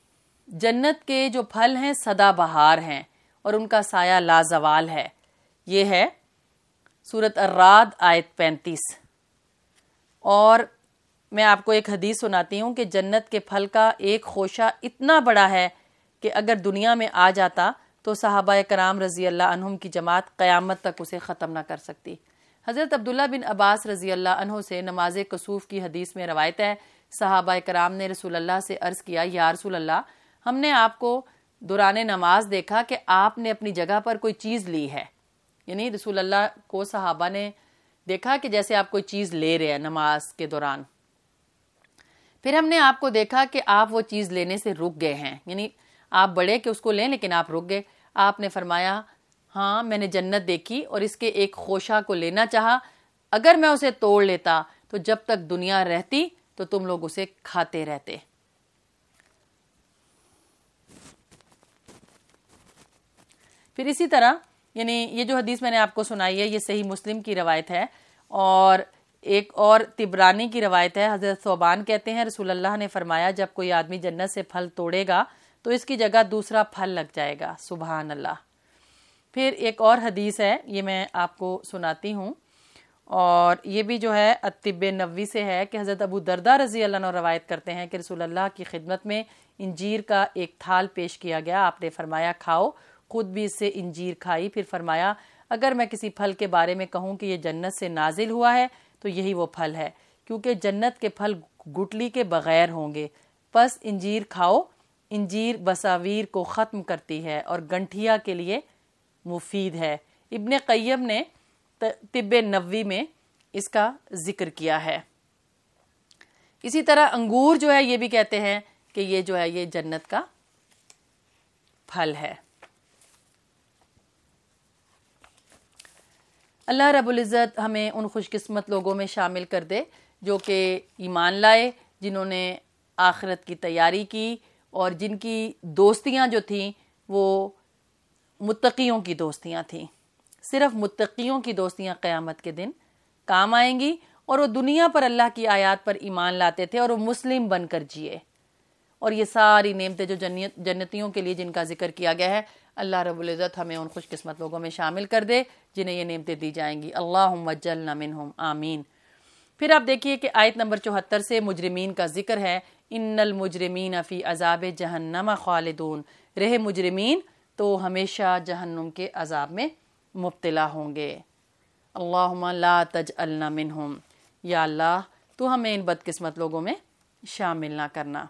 جنت کے جو پھل ہیں سدا بہار ہیں اور ان کا سایہ لازوال ہے. یہ ہے سورۃ الرعد آیت پینتیس. اور میں آپ کو ایک حدیث سناتی ہوں کہ جنت کے پھل کا ایک خوشہ اتنا بڑا ہے کہ اگر دنیا میں آ جاتا تو صحابہ کرام رضی اللہ عنہم کی جماعت قیامت تک اسے ختم نہ کر سکتی. حضرت عبداللہ بن عباس رضی اللہ عنہ سے نماز کسوف کی حدیث میں روایت ہے، صحابہ کرام نے رسول اللہ سے عرض کیا، یا رسول اللہ، ہم نے آپ کو دوران نماز دیکھا کہ آپ نے اپنی جگہ پر کوئی چیز لی ہے. یعنی رسول اللہ کو صحابہ نے دیکھا کہ جیسے آپ کوئی چیز لے رہے ہیں نماز کے دوران. پھر ہم نے آپ کو دیکھا کہ آپ وہ چیز لینے سے رک گئے ہیں، یعنی آپ بڑے کہ اس کو لیں لیکن آپ رک گئے. آپ نے فرمایا، ہاں میں نے جنت دیکھی اور اس کے ایک خوشہ کو لینا چاہا، اگر میں اسے توڑ لیتا تو جب تک دنیا رہتی تو تم لوگ اسے کھاتے رہتے. پھر اسی طرح یعنی یہ جو حدیث میں نے آپ کو سنائی ہے یہ صحیح مسلم کی روایت ہے. اور ایک اور طبرانی کی روایت ہے، حضرت ثوبان کہتے ہیں رسول اللہ نے فرمایا، جب کوئی آدمی جنت سے پھل توڑے گا تو اس کی جگہ دوسرا پھل لگ جائے گا. سبحان اللہ. پھر ایک اور حدیث ہے، یہ میں آپ کو سناتی ہوں، اور یہ بھی جو ہے الطب نبوی سے ہے کہ حضرت ابو درداء رضی اللہ عنہ روایت کرتے ہیں کہ رسول اللہ کی خدمت میں انجیر کا ایک تھال پیش کیا گیا. آپ نے فرمایا کھاؤ. خود بھی اس سے انجیر کھائی. پھر فرمایا اگر میں کسی پھل کے بارے میں کہوں کہ یہ جنت سے نازل ہوا ہے تو یہی وہ پھل ہے، کیونکہ جنت کے پھل گٹلی کے بغیر ہوں گے. پس انجیر کھاؤ. انجیر بصاویر کو ختم کرتی ہے اور گنٹھیا کے لیے مفید ہے. ابن قیم نے طب نبوی میں اس کا ذکر کیا ہے. اسی طرح انگور جو ہے یہ بھی کہتے ہیں کہ یہ جو ہے یہ جنت کا پھل ہے. اللہ رب العزت ہمیں ان خوش قسمت لوگوں میں شامل کر دے جو کہ ایمان لائے، جنہوں نے آخرت کی تیاری کی اور جن کی دوستیاں جو تھیں وہ متقیوں کی دوستیاں تھیں. صرف متقیوں کی دوستیاں قیامت کے دن کام آئیں گی، اور وہ دنیا پر اللہ کی آیات پر ایمان لاتے تھے اور وہ مسلم بن کر جیے. اور یہ ساری نعمتیں جو جنتیوں کے لیے جن کا ذکر کیا گیا ہے، اللہ رب العزت ہمیں ان خوش قسمت لوگوں میں شامل کر دے جنہیں یہ نعمتیں دی جائیں گی. اللہم اجعلنا منہم، آمین. پھر آپ دیکھیے کہ آیت نمبر چوہتر سے مجرمین کا ذکر ہے. ان المجرمین فی عذاب جہنم خالدون. رہے مجرمین تو ہمیشہ جہنم کے عذاب میں مبتلا ہوں گے. اللہم لا تجعلنا منہم. یا اللہ تو ہمیں ان بدقسمت لوگوں میں شامل نہ کرنا.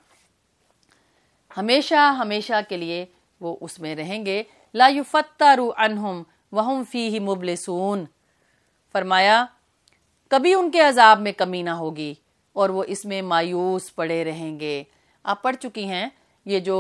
ہمیشہ ہمیشہ کے لیے وہ اس میں رہیں گے. لا یفتر عنہم وہم فیہ مبلسون. فرمایا کبھی ان کے عذاب میں کمی نہ ہوگی اور وہ اس میں مایوس پڑے رہیں گے. آپ پڑھ چکی ہیں یہ جو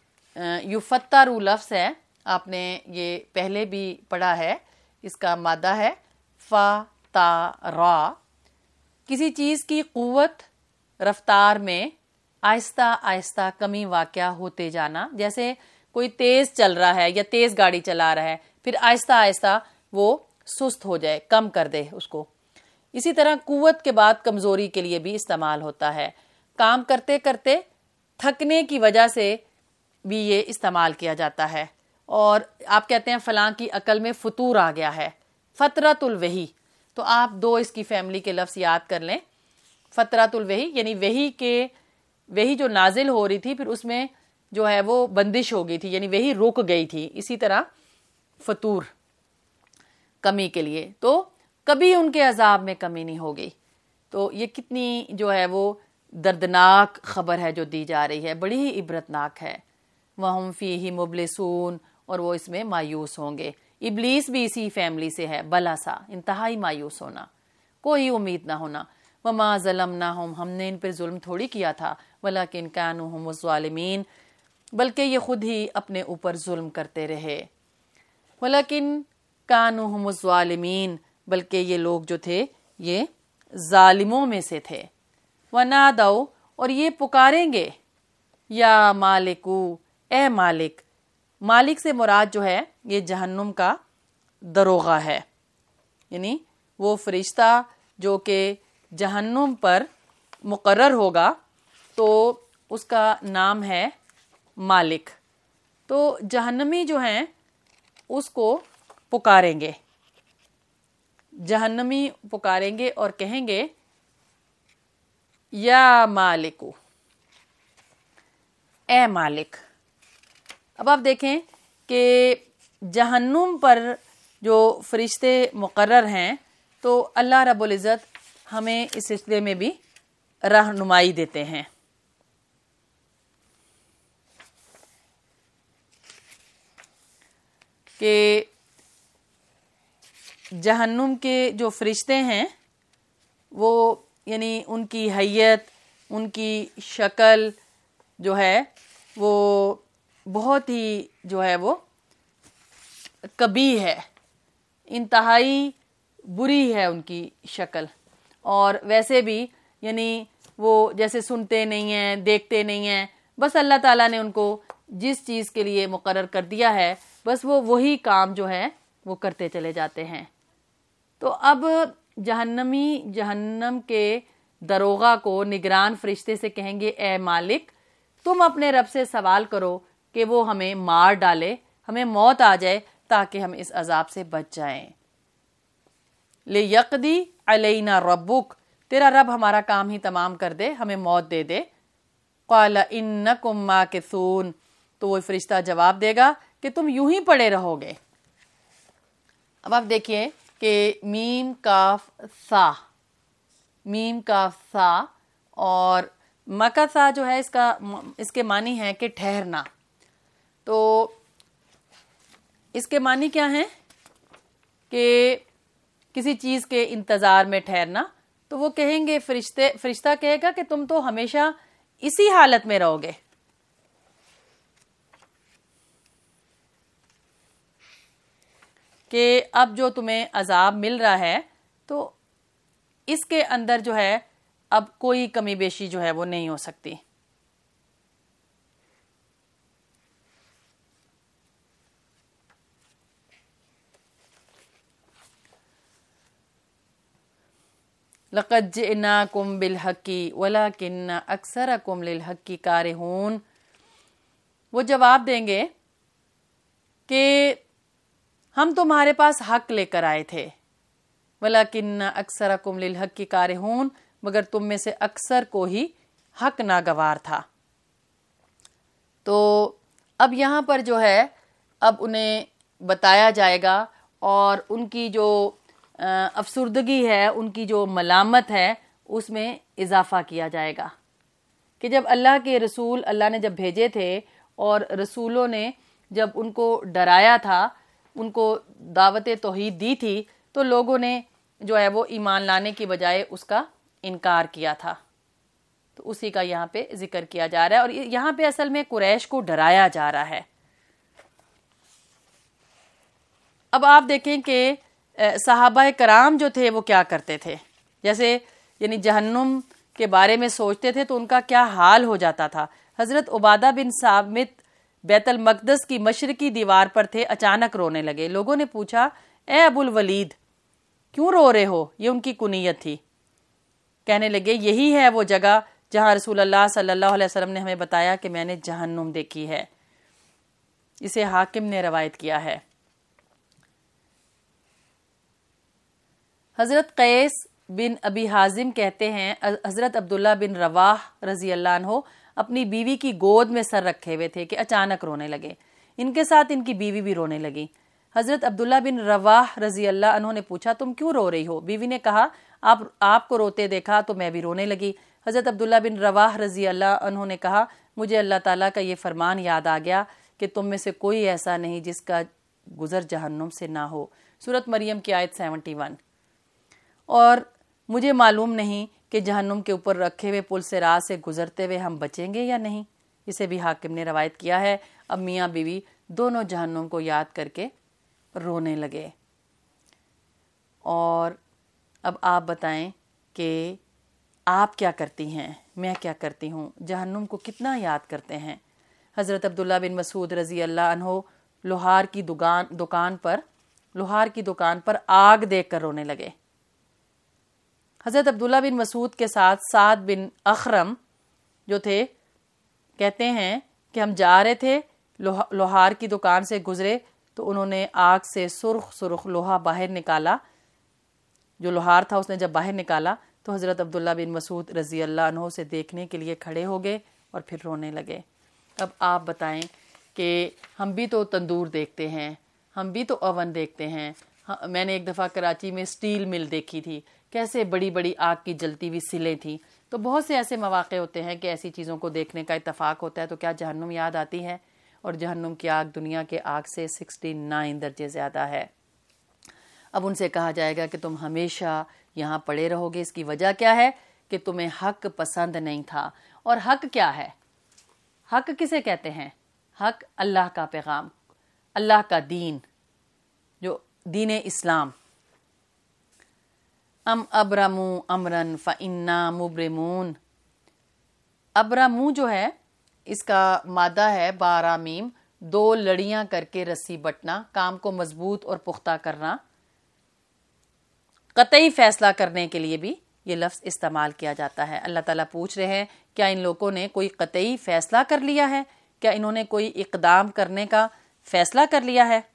یفتر لفظ ہے، آپ نے یہ پہلے بھی پڑھا ہے. اس کا مادہ ہے فا تا را. کسی چیز کی قوت رفتار میں آہستہ آہستہ کمی واقع ہوتے جانا. جیسے کوئی تیز چل رہا ہے یا تیز گاڑی چلا رہا ہے، پھر آہستہ آہستہ وہ سست ہو جائے، کم کر دے اس کو. اسی طرح قوت کے بعد کمزوری کے لیے بھی استعمال ہوتا ہے. کام کرتے کرتے تھکنے کی وجہ سے بھی یہ استعمال کیا جاتا ہے. اور آپ کہتے ہیں فلاں کی عقل میں فطور آ گیا ہے، فترۃ الوحی. تو آپ دو اس کی فیملی کے لفظ یاد کر لیں. فترۃ الوحی یعنی وحی کے وحی جو نازل ہو رہی تھی پھر اس میں جو ہے وہ بندش ہو گئی تھی، یعنی وحی رک گئی تھی. اسی طرح فطور کمی کے لیے. تو کبھی ان کے عذاب میں کمی نہیں ہوگی. تو یہ کتنی جو ہے وہ دردناک خبر ہے جو دی جا رہی ہے، بڑی ہی عبرتناک ہے. وَهُمْ فِيهِ مُبْلِسُونَ. اور وہ اس میں مایوس ہوں گے. ابلیس بھی اسی فیملی سے ہے، بلا سا انتہائی مایوس ہونا، کوئی امید نہ ہونا. وَمَا ظَلَمْنَاهُمْ. ہم نے ان پر ظلم تھوڑی کیا تھا. وَلَكِنْ كَانُوا هُمُ الظَّالِمِينَ. بلکہ یہ خود ہی اپنے اوپر ظلم کرتے رہے. وَلَكِنْ كَانُوا هُمُ الظَّالِمِينَ. بلکہ یہ لوگ جو تھے یہ ظالموں میں سے تھے. وَنَادَوْا. اور یہ پکاریں گے، یا مالکو، اے مالک. مالک سے مراد جو ہے یہ جہنم کا دروغہ ہے، یعنی وہ فرشتہ جو کہ جہنم پر مقرر ہوگا تو اس کا نام ہے مالک. تو جہنمی جو ہیں اس کو پکاریں گے, جہنمی پکاریں گے اور کہیں گے یا مالکو, اے مالک. اب آپ دیکھیں کہ جہنم پر جو فرشتے مقرر ہیں تو اللہ رب العزت ہمیں اس سلسلے میں بھی رہنمائی دیتے ہیں کہ جہنم کے جو فرشتے ہیں وہ یعنی ان کی حیت, ان کی شکل جو ہے وہ بہت ہی جو ہے وہ قبیح ہے, انتہائی بری ہے ان کی شکل. اور ویسے بھی یعنی وہ جیسے سنتے نہیں ہیں, دیکھتے نہیں ہیں, بس اللہ تعالیٰ نے ان کو جس چیز کے لیے مقرر کر دیا ہے بس وہ وہی کام جو ہے وہ کرتے چلے جاتے ہیں. تو اب جہنمی جہنم کے دروغہ کو نگران فرشتے سے کہیں گے اے مالک تم اپنے رب سے سوال کرو کہ وہ ہمیں مار ڈالے, ہمیں موت آ جائے تاکہ ہم اس عذاب سے بچ جائیں. لِیَقْضِی عَلَیْنَا رَبُّک, تیرا رب ہمارا کام ہی تمام کر دے, ہمیں موت دے دے. قَالَ إِنَّکُمْ مَاکِثُونَ, تو وہ فرشتہ جواب دے گا کہ تم یوں ہی پڑے رہو گے. اب آپ دیکھیے کہ میم کاف سا, میم کاف سا اور مکثا جو ہے اس کا اس کے معنی ہے کہ ٹھہرنا. تو اس کے معنی کیا ہیں کہ کسی چیز کے انتظار میں ٹھہرنا. تو وہ کہیں گے فرشتے فرشتہ کہے گا کہ تم تو ہمیشہ اسی حالت میں رہو گے. کہ اب جو تمہیں عذاب مل رہا ہے تو اس کے اندر جو ہے اب کوئی کمی بیشی جو ہے وہ نہیں ہو سکتی. لَقَدْ جِئْنَاكُمْ بِالْحَقِّ وَلَكِنَّ أَكْثَرَكُمْ لِلْحَقِّ كَارِهُونَ. وہ جواب دیں گے کہ ہم تمہارے پاس حق لے کر آئے تھے, وَلَكِنَّ أَكْثَرَكُمْ لِلْحَقِّ كَارِهُونَ, مگر تم میں سے اکثر کو ہی حق ناگوار تھا. تو اب یہاں پر جو ہے اب انہیں بتایا جائے گا اور ان کی جو افسردگی ہے, ان کی جو ملامت ہے اس میں اضافہ کیا جائے گا کہ جب اللہ کے رسول اللہ نے جب بھیجے تھے اور رسولوں نے جب ان کو ڈرایا تھا, ان کو دعوت توحید دی تھی, تو لوگوں نے جو ہے وہ ایمان لانے کی بجائے اس کا انکار کیا تھا. تو اسی کا یہاں پہ ذکر کیا جا رہا ہے اور یہاں پہ اصل میں قریش کو ڈرایا جا رہا ہے. اب آپ دیکھیں کہ صحابہ کرام جو تھے وہ کیا کرتے تھے. جیسے یعنی جہنم کے بارے میں سوچتے تھے تو ان کا کیا حال ہو جاتا تھا. حضرت عبادہ بن صامت بیت المقدس کی مشرقی دیوار پر تھے, اچانک رونے لگے. لوگوں نے پوچھا اے ابو الولید کیوں رو رہے ہو؟ یہ ان کی کنیت تھی. کہنے لگے یہی ہے وہ جگہ جہاں رسول اللہ صلی اللہ علیہ وسلم نے ہمیں بتایا کہ میں نے جہنم دیکھی ہے. اسے حاکم نے روایت کیا ہے. حضرت قیس بن ابی حازم کہتے ہیں حضرت عبداللہ بن رواح رضی اللہ عنہ اپنی بیوی کی گود میں سر رکھے ہوئے تھے کہ اچانک رونے لگے. ان کے ساتھ ان کی بیوی بھی رونے لگی. حضرت عبداللہ بن رواح رضی اللہ عنہ نے پوچھا تم کیوں رو رہی ہو؟ بیوی نے کہا آپ آپ کو روتے دیکھا تو میں بھی رونے لگی. حضرت عبداللہ بن رواح رضی اللہ عنہ نے کہا مجھے اللہ تعالیٰ کا یہ فرمان یاد آ گیا کہ تم میں سے کوئی ایسا نہیں جس کا گزر جہنم سے نہ ہو. سورۃ مریم کی آیت سیونٹی ون. اور مجھے معلوم نہیں کہ جہنم کے اوپر رکھے ہوئے پل سے راہ سے گزرتے ہوئے ہم بچیں گے یا نہیں. اسے بھی حاکم نے روایت کیا ہے. اب میاں بیوی دونوں جہنم کو یاد کر کے رونے لگے. اور اب آپ بتائیں کہ آپ کیا کرتی ہیں, میں کیا کرتی ہوں, جہنم کو کتنا یاد کرتے ہیں. حضرت عبداللہ بن مسعود رضی اللہ عنہ لوہار کی دکان دکان پر لوہار کی دکان پر آگ دیکھ کر رونے لگے. حضرت عبداللہ بن مسعود کے ساتھ سعد بن اخرم جو تھے کہتے ہیں کہ ہم جا رہے تھے, لوہار کی دکان سے گزرے تو انہوں نے آگ سے سرخ سرخ لوہا باہر نکالا, جو لوہار تھا اس نے جب باہر نکالا تو حضرت عبداللہ بن مسعود رضی اللہ عنہ سے دیکھنے کے لیے کھڑے ہو گئے اور پھر رونے لگے. اب آپ بتائیں کہ ہم بھی تو تندور دیکھتے ہیں, ہم بھی تو اوون دیکھتے ہیں. میں نے ایک دفعہ کراچی میں سٹیل مل دیکھی تھی, کیسے بڑی بڑی آگ کی جلتی ہوئی سلیں تھیں. تو بہت سے ایسے مواقع ہوتے ہیں کہ ایسی چیزوں کو دیکھنے کا اتفاق ہوتا ہے, تو کیا جہنم یاد آتی ہے؟ اور جہنم کی آگ دنیا کے آگ سے سکسٹی نائن درجے زیادہ ہے. اب ان سے کہا جائے گا کہ تم ہمیشہ یہاں پڑے رہو گے, اس کی وجہ کیا ہے کہ تمہیں حق پسند نہیں تھا. اور حق کیا ہے؟ حق کسے کہتے ہیں؟ حق اللہ کا پیغام, اللہ کا دین, جو دین اسلام. ام ابرمو امرن فانا مبرمون. ابرمو جو ہے اس کا مادہ ہے بارہ میم, دو لڑیاں کر کے رسی بٹنا, کام کو مضبوط اور پختہ کرنا. قطعی فیصلہ کرنے کے لیے بھی یہ لفظ استعمال کیا جاتا ہے. اللہ تعالیٰ پوچھ رہے ہیں کیا ان لوگوں نے کوئی قطعی فیصلہ کر لیا ہے؟ کیا انہوں نے کوئی اقدام کرنے کا فیصلہ کر لیا ہے؟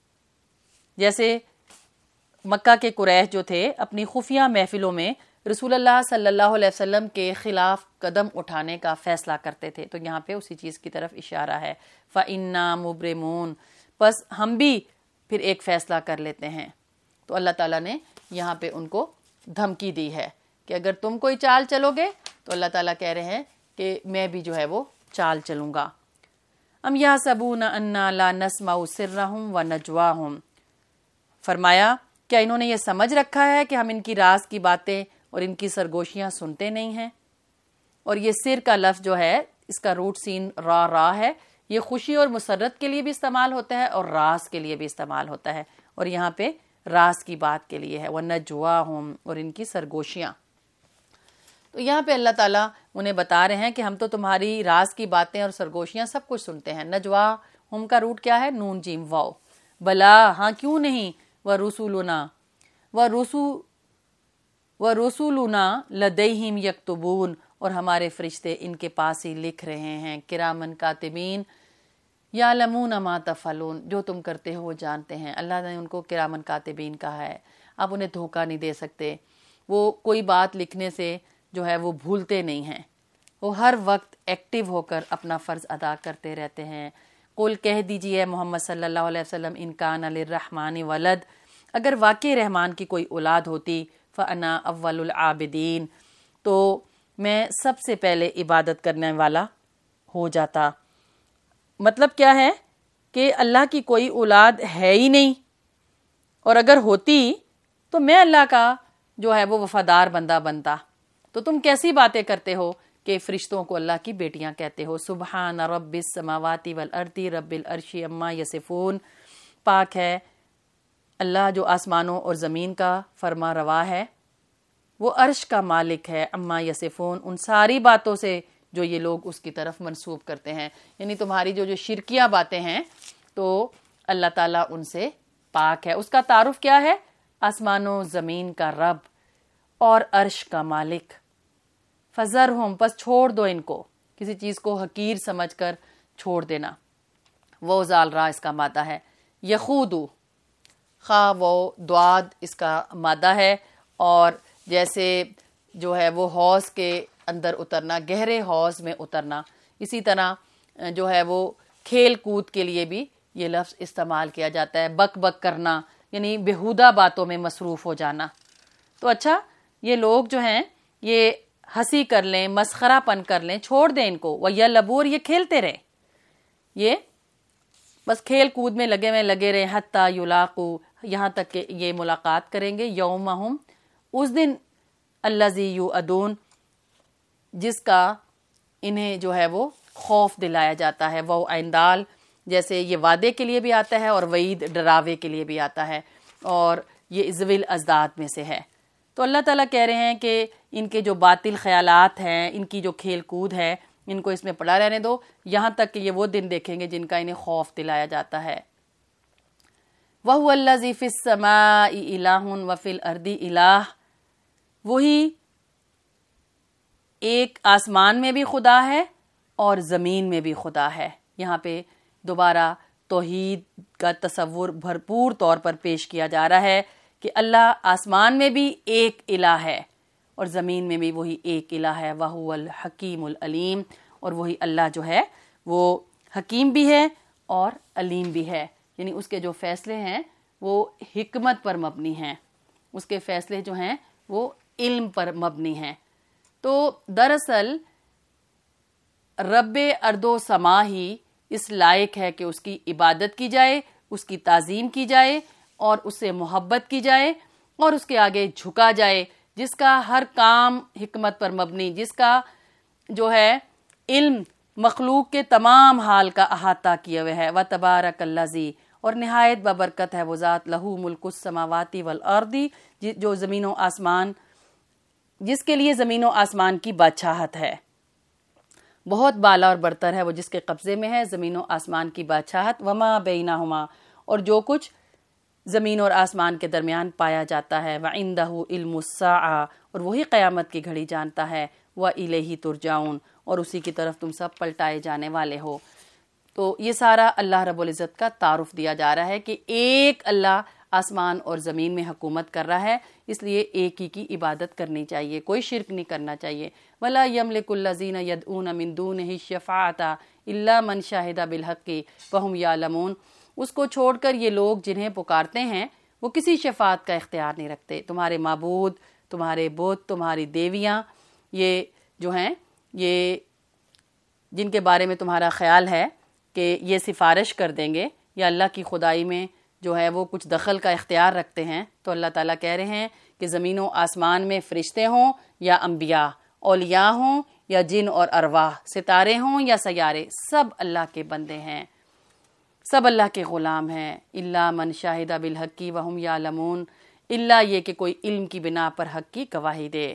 جیسے مکہ کے قریش جو تھے اپنی خفیہ محفلوں میں رسول اللہ صلی اللہ علیہ وسلم کے خلاف قدم اٹھانے کا فیصلہ کرتے تھے, تو یہاں پہ اسی چیز کی طرف اشارہ ہے. فَإِنَّا مُبْرِمُونَ, بس ہم بھی پھر ایک فیصلہ کر لیتے ہیں. تو اللہ تعالیٰ نے یہاں پہ ان کو دھمکی دی ہے کہ اگر تم کوئی چال چلو گے تو اللہ تعالیٰ کہہ رہے ہیں کہ میں بھی جو ہے وہ چال چلوں گا. ام یحسبون انا لا نسمع سرهم ونجواهم, فرمایا کیا انہوں نے یہ سمجھ رکھا ہے کہ ہم ان کی راز کی باتیں اور ان کی سرگوشیاں سنتے نہیں ہیں؟ اور یہ سر کا لفظ جو ہے اس کا روٹ سین را را ہے, یہ خوشی اور مسرت کے لیے بھی استعمال ہوتا ہے اور راز کے لیے بھی استعمال ہوتا ہے, اور یہاں پہ راز کی بات کے لیے ہے. وَنَجْوَاهُمْ, اور ان کی سرگوشیاں. تو یہاں پہ اللہ تعالیٰ انہیں بتا رہے ہیں کہ ہم تو تمہاری راز کی باتیں اور سرگوشیاں سب کچھ سنتے ہیں. نجواہم کا روٹ کیا ہے؟ نون جیم واو. بلا, ہاں کیوں نہیں. وَرُسُلُنَا وَرُسُلُ وَرُسُلُنَا لَدَيْهِمْ يَكْتُبُونَ, اور ہمارے فرشتے ان کے پاس ہی لکھ رہے ہیں. کرامن کاتبین یعلمون ما تفعلون, جو تم کرتے ہو وہ جانتے ہیں. اللہ نے ان کو کرامن کاتبین کہا ہے. آپ انہیں دھوکہ نہیں دے سکتے. وہ کوئی بات لکھنے سے جو ہے وہ بھولتے نہیں ہیں, وہ ہر وقت ایکٹیو ہو کر اپنا فرض ادا کرتے رہتے ہیں. قل, کہہ دیجئے محمد صلی اللہ علیہ وسلم, ان کان للرحمن ولد, اگر واقعی رحمان کی کوئی اولاد ہوتی, فانا اول العابدین, تو میں سب سے پہلے عبادت کرنے والا ہو جاتا. مطلب کیا ہے کہ اللہ کی کوئی اولاد ہے ہی نہیں, اور اگر ہوتی تو میں اللہ کا جو ہے وہ وفادار بندہ بنتا. تو تم کیسی باتیں کرتے ہو کہ فرشتوں کو اللہ کی بیٹیاں کہتے ہو. سبحان رب السماوات والارض رب العرش عما یصفون, پاک ہے اللہ جو آسمانوں اور زمین کا فرما روا ہے, وہ عرش کا مالک ہے. عما یصفون, ان ساری باتوں سے جو یہ لوگ اس کی طرف منسوب کرتے ہیں. یعنی تمہاری جو جو شرکیہ باتیں ہیں تو اللہ تعالیٰ ان سے پاک ہے. اس کا تعارف کیا ہے؟ آسمانوں زمین کا رب اور عرش کا مالک. فذرہم, پس چھوڑ دو ان کو, کسی چیز کو حقیر سمجھ کر چھوڑ دینا. وہ زال را اس کا مادہ ہے. یخودو, خواہ وہ دواد اس کا مادہ ہے, اور جیسے جو ہے وہ حوض کے اندر اترنا, گہرے حوض میں اترنا, اسی طرح جو ہے وہ کھیل کود کے لیے بھی یہ لفظ استعمال کیا جاتا ہے. بک بک کرنا یعنی بیہودہ باتوں میں مصروف ہو جانا. تو اچھا یہ لوگ جو ہیں یہ ہنسی کر لیں, مسخرہ پن کر لیں, چھوڑ دیں ان کو. وَيَلَّبُوا, اور یہ کھیلتے رہیں, یہ بس کھیل کود میں لگے ہوئے لگے رہیں. حتیٰ یلاقو, یہاں تک کہ یہ ملاقات کریں گے. یومہم, اس دن, الذی یوعدون, جس کا انہیں جو ہے وہ خوف دلایا جاتا ہے. وہ عندال, جیسے یہ وعدے کے لیے بھی آتا ہے اور وعید ڈراوے کے لیے بھی آتا ہے, اور یہ ذوی الازداد میں سے ہے. تو اللہ تعالیٰ کہہ رہے ہیں کہ ان کے جو باطل خیالات ہیں, ان کی جو کھیل کود ہے, ان کو اس میں پڑا رہنے دو یہاں تک کہ یہ وہ دن دیکھیں گے جن کا انہیں خوف دلایا جاتا ہے. وَهُوَ الَّذِي فِي السَّمَاءِ إِلَٰهٌ وَفِي الْأَرْضِ إِلَٰهٌ, وہی ایک آسمان میں بھی خدا ہے اور زمین میں بھی خدا ہے۔ یہاں پہ دوبارہ توحید کا تصور بھرپور طور پر پیش کیا جا رہا ہے کہ اللہ آسمان میں بھی ایک الہ ہے اور زمین میں بھی وہی ایک الہ ہے، وَهُوَ الْحَكِيمُ الْعَلِيمُ، اور وہی اللہ جو ہے وہ حکیم بھی ہے اور علیم بھی ہے، یعنی اس کے جو فیصلے ہیں وہ حکمت پر مبنی ہیں، اس کے فیصلے جو ہیں وہ علم پر مبنی ہیں۔ تو دراصل رب ارض و سما ہی اس لائق ہے کہ اس کی عبادت کی جائے، اس کی تعظیم کی جائے اور اس سے محبت کی جائے اور اس کے آگے جھکا جائے، جس کا ہر کام حکمت پر مبنی، جس کا جو ہے علم مخلوق کے تمام حال کا احاطہ کیے ہوئے ہے۔ وَتَبَارَكَ الَّذِي، اور نہایت بابرکت ہے وہ ذات، لہو ملک السماوات والارض، جو زمین و آسمان، جس کے لیے زمین و آسمان کی بادشاہت ہے، بہت بالا اور برتر ہے وہ جس کے قبضے میں ہے زمین و آسمان کی بادشاہت، وما بینہما، اور جو کچھ زمین اور آسمان کے درمیان پایا جاتا ہے، وعندہ علم الساعہ، اور وہی قیامت کی گھڑی جانتا ہے، وإلیہ ترجعون، اور اسی کی طرف تم سب پلٹائے جانے والے ہو۔ تو یہ سارا اللہ رب العزت کا تعارف دیا جا رہا ہے کہ ایک اللہ آسمان اور زمین میں حکومت کر رہا ہے، اس لیے ایک ہی کی عبادت کرنی چاہیے، کوئی شرک نہیں کرنا چاہیے۔ وَلَا يَمْلِكُ الَّذِينَ يَدْعُونَ مِن دُونِهِ الشَّفَاعَةَ إِلَّا مَنْ شَهِدَ بِالْحَقِّ وَهُمْ يَعْلَمُونَ، اس کو چھوڑ کر یہ لوگ جنہیں پکارتے ہیں وہ کسی شفاعت کا اختیار نہیں رکھتے۔ تمہارے معبود، تمہارے بت، تمہاری دیویاں، یہ جو ہیں یہ جن کے بارے میں تمہارا خیال ہے کہ یہ سفارش کر دیں گے یا اللہ کی خدائی میں جو ہے وہ کچھ دخل کا اختیار رکھتے ہیں، تو اللہ تعالیٰ کہہ رہے ہیں کہ زمین و آسمان میں فرشتے ہوں یا انبیاء، اولیاء ہوں یا جن اور ارواح، ستارے ہوں یا سیارے، سب اللہ کے بندے ہیں، سب اللہ کے غلام ہیں۔ الا من شاہد بالحق وہم یعلمون، الا یہ کہ کوئی علم کی بنا پر حق کی گواہی دے۔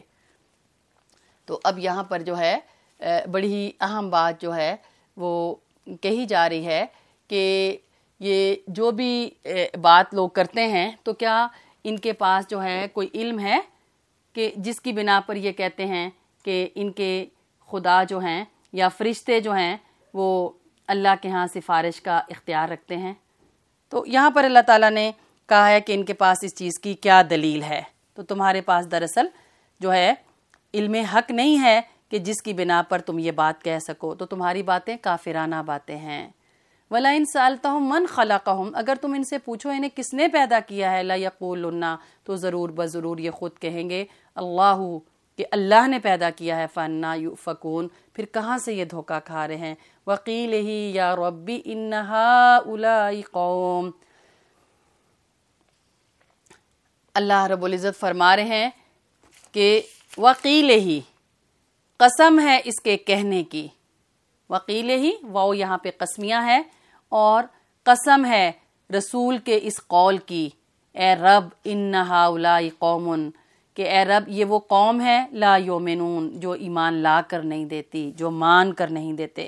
تو اب یہاں پر جو ہے بڑی ہی اہم بات جو ہے وہ کہی جا رہی ہے کہ یہ جو بھی بات لوگ کرتے ہیں تو کیا ان کے پاس جو ہے کوئی علم ہے کہ جس کی بنا پر یہ کہتے ہیں کہ ان کے خدا جو ہیں یا فرشتے جو ہیں وہ اللہ کے ہاں سفارش کا اختیار رکھتے ہیں؟ تو یہاں پر اللہ تعالیٰ نے کہا ہے کہ ان کے پاس اس چیز کی کیا دلیل ہے؟ تو تمہارے پاس دراصل جو ہے علم حق نہیں ہے کہ جس کی بنا پر تم یہ بات کہہ سکو، تو تمہاری باتیں کافرانہ باتیں ہیں۔ وَلَئِن سَأَلْتَهُم مَّنْ خَلَقَهُم، اگر تم ان سے پوچھو انہیں کس نے پیدا کیا ہے، لَيَقُولُنَّ، تو ضرور بضرور یہ خود کہیں گے اللہ، کہ اللہ نے پیدا کیا ہے، فَأَنَّىٰ يُؤْفَكُونَ، پھر کہاں سے یہ دھوکہ کھا رہے ہیں۔ وَقِيلِهِ يَا رَبِّ إِنَّ هَٰؤُلَاءِ قَوْمٌ، اللہ رب العزت فرما رہے ہیں کہ وَقِيلِهِ، قسم ہے اس کے کہنے کی، وَقِيلِهِ، واو یہاں پہ قسمیہ ہے، اور قسم ہے رسول کے اس قول کی، اے رب ان ہؤلاء قوم، کہ اے رب یہ وہ قوم ہے لا یؤمنون، جو ایمان لا کر نہیں دیتی، جو مان کر نہیں دیتے۔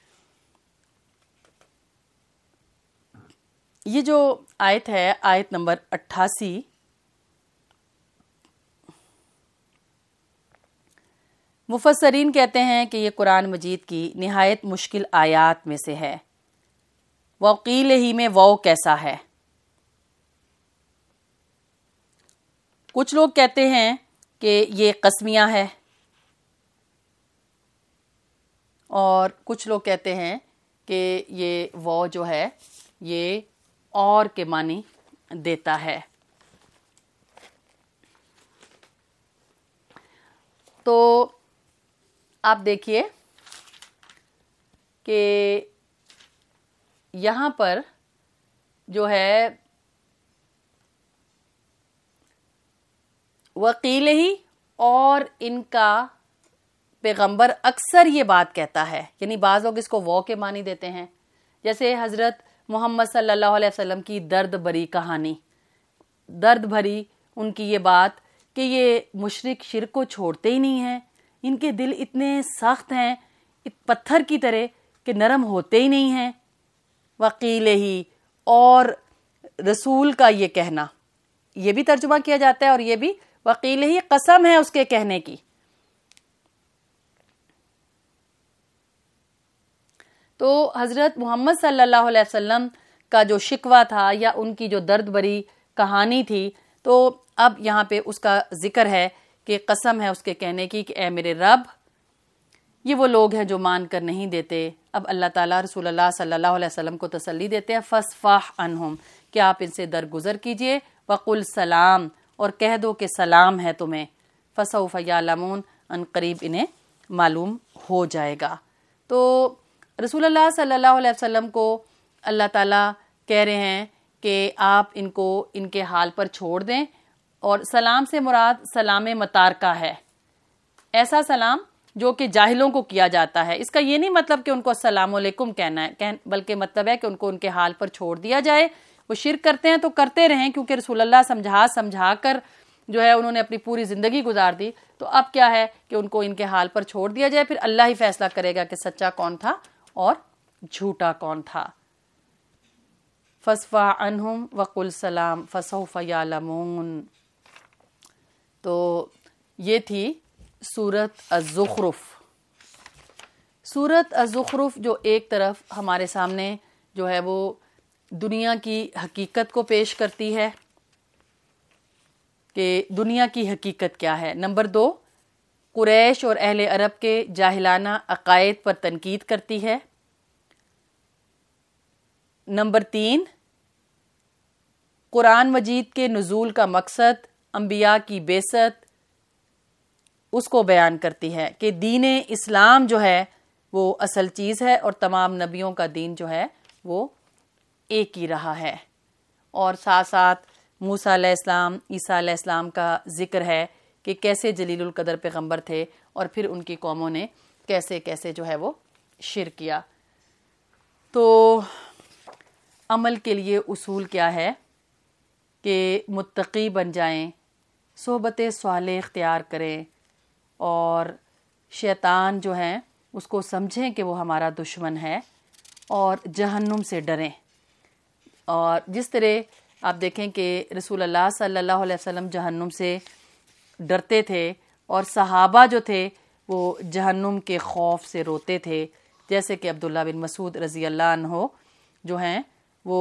یہ جو آیت ہے، آیت نمبر اٹھاسی، مفسرین کہتے ہیں کہ یہ قرآن مجید کی نہایت مشکل آیات میں سے ہے۔ وقیل ہی میں وہ کیسا ہے؟ کچھ لوگ کہتے ہیں کہ یہ قسمیہ ہے، اور کچھ لوگ کہتے ہیں کہ یہ وہ جو ہے یہ اور کے معنی دیتا ہے۔ تو آپ دیکھیے کہ یہاں پر جو ہے وقیل ہی، اور ان کا پیغمبر اکثر یہ بات کہتا ہے، یعنی بعض لوگ اس کو وہ کے معنی دیتے ہیں، جیسے حضرت محمد صلی اللہ علیہ وسلم کی درد بھری کہانی، درد بھری ان کی یہ بات کہ یہ مشرک شرک کو چھوڑتے ہی نہیں ہیں، ان کے دل اتنے سخت ہیں پتھر کی طرح کہ نرم ہوتے ہی نہیں ہیں۔ وقیل ہی، اور رسول کا یہ کہنا، یہ بھی ترجمہ کیا جاتا ہے، اور یہ بھی وقیل ہی، قسم ہے اس کے کہنے کی۔ تو حضرت محمد صلی اللہ علیہ وسلم کا جو شکوہ تھا یا ان کی جو درد بری کہانی تھی، تو اب یہاں پہ اس کا ذکر ہے کہ قسم ہے اس کے کہنے کی کہ اے میرے رب، یہ وہ لوگ ہیں جو مان کر نہیں دیتے۔ اب اللہ تعالیٰ رسول اللہ صلی اللہ علیہ وسلم کو تسلی دیتے ہیں، فَاصْفَحْ عَنْهُمْ، کہ آپ ان سے درگزر کیجئے، وَقُلْ سلام، اور کہہ دو کہ سلام ہے تمہیں، فَسَوْفَ يَعْلَمُونَ، ان قریب انہیں معلوم ہو جائے گا۔ تو رسول اللہ صلی اللہ علیہ وسلم کو اللہ تعالیٰ کہہ رہے ہیں کہ آپ ان کو ان کے حال پر چھوڑ دیں، اور سلام سے مراد سلام متارکہ ہے، ایسا سلام جو کہ جاہلوں کو کیا جاتا ہے۔ اس کا یہ نہیں مطلب کہ ان کو السلام علیکم کہنا ہے، بلکہ مطلب ہے کہ ان کو ان کے حال پر چھوڑ دیا جائے۔ وہ شرک کرتے ہیں تو کرتے رہیں، کیونکہ رسول اللہ سمجھا سمجھا کر جو ہے انہوں نے اپنی پوری زندگی گزار دی، تو اب کیا ہے کہ ان کو ان کے حال پر چھوڑ دیا جائے، پھر اللہ ہی فیصلہ کرے گا کہ سچا کون تھا اور جھوٹا کون تھا۔ فَاصْفَحْ عَنْهُمْ وَقُلْ سَلَامٌ فَسَوْفَ يَعْلَمُونَ۔ تو یہ تھی سورۃ الزخرف۔ سورۃ الزخرف جو ایک طرف ہمارے سامنے جو ہے وہ دنیا کی حقیقت کو پیش کرتی ہے کہ دنیا کی حقیقت کیا ہے۔ نمبر دو، قریش اور اہل عرب کے جاہلانہ عقائد پر تنقید کرتی ہے۔ نمبر تین، قرآن مجید کے نزول کا مقصد، انبیاء کی بعثت، اس کو بیان کرتی ہے کہ دین اسلام جو ہے وہ اصل چیز ہے، اور تمام نبیوں کا دین جو ہے وہ ایک ہی رہا ہے۔ اور ساتھ ساتھ موسیٰ علیہ السلام، عیسیٰ علیہ السلام کا ذکر ہے کہ کیسے جلیل القدر پیغمبر تھے، اور پھر ان کی قوموں نے کیسے کیسے جو ہے وہ شرک کیا۔ تو عمل کے لیے اصول کیا ہے کہ متقی بن جائیں، صحبت صالح اختیار کریں، اور شیطان جو ہے اس کو سمجھیں کہ وہ ہمارا دشمن ہے، اور جہنم سے ڈریں۔ اور جس طرح آپ دیکھیں کہ رسول اللہ صلی اللہ علیہ وسلم جہنم سے ڈرتے تھے، اور صحابہ جو تھے وہ جہنم کے خوف سے روتے تھے، جیسے کہ عبداللہ بن مسعود رضی اللہ عنہ جو ہیں وہ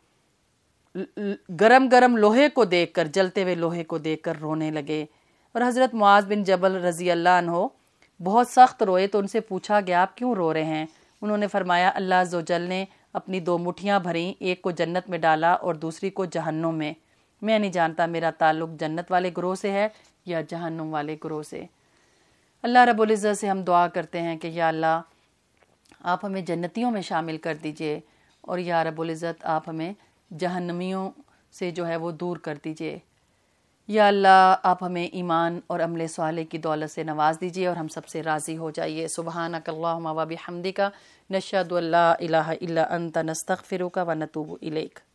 گرم گرم لوہے کو دیکھ کر، جلتے ہوئے لوہے کو دیکھ کر رونے لگے۔ اور حضرت معاذ بن جبل رضی اللہ عنہ بہت سخت روئے، تو ان سے پوچھا گیا آپ کیوں رو رہے ہیں؟ انہوں نے فرمایا اللہ عز و جل نے اپنی دو مٹھیاں بھریں، ایک کو جنت میں ڈالا اور دوسری کو جہنم میں۔ میں نہیں جانتا میرا تعلق جنت والے گروہ سے ہے یا جہنم والے گروہ سے۔ اللہ رب العزت سے ہم دعا کرتے ہیں کہ یا اللہ آپ ہمیں جنتیوں میں شامل کر دیجئے، اور یا رب العزت آپ ہمیں جہنمیوں سے جو ہے وہ دور کر دیجئے۔ یا اللہ آپ ہمیں ایمان اور عمل صالح کی دولت سے نواز دیجئے، اور ہم سب سے راضی ہو جائیے۔ سبحانک اللہم و بحمدک، نشہد ان لا الہ الا انت، نستغفرک و نتوب الیک۔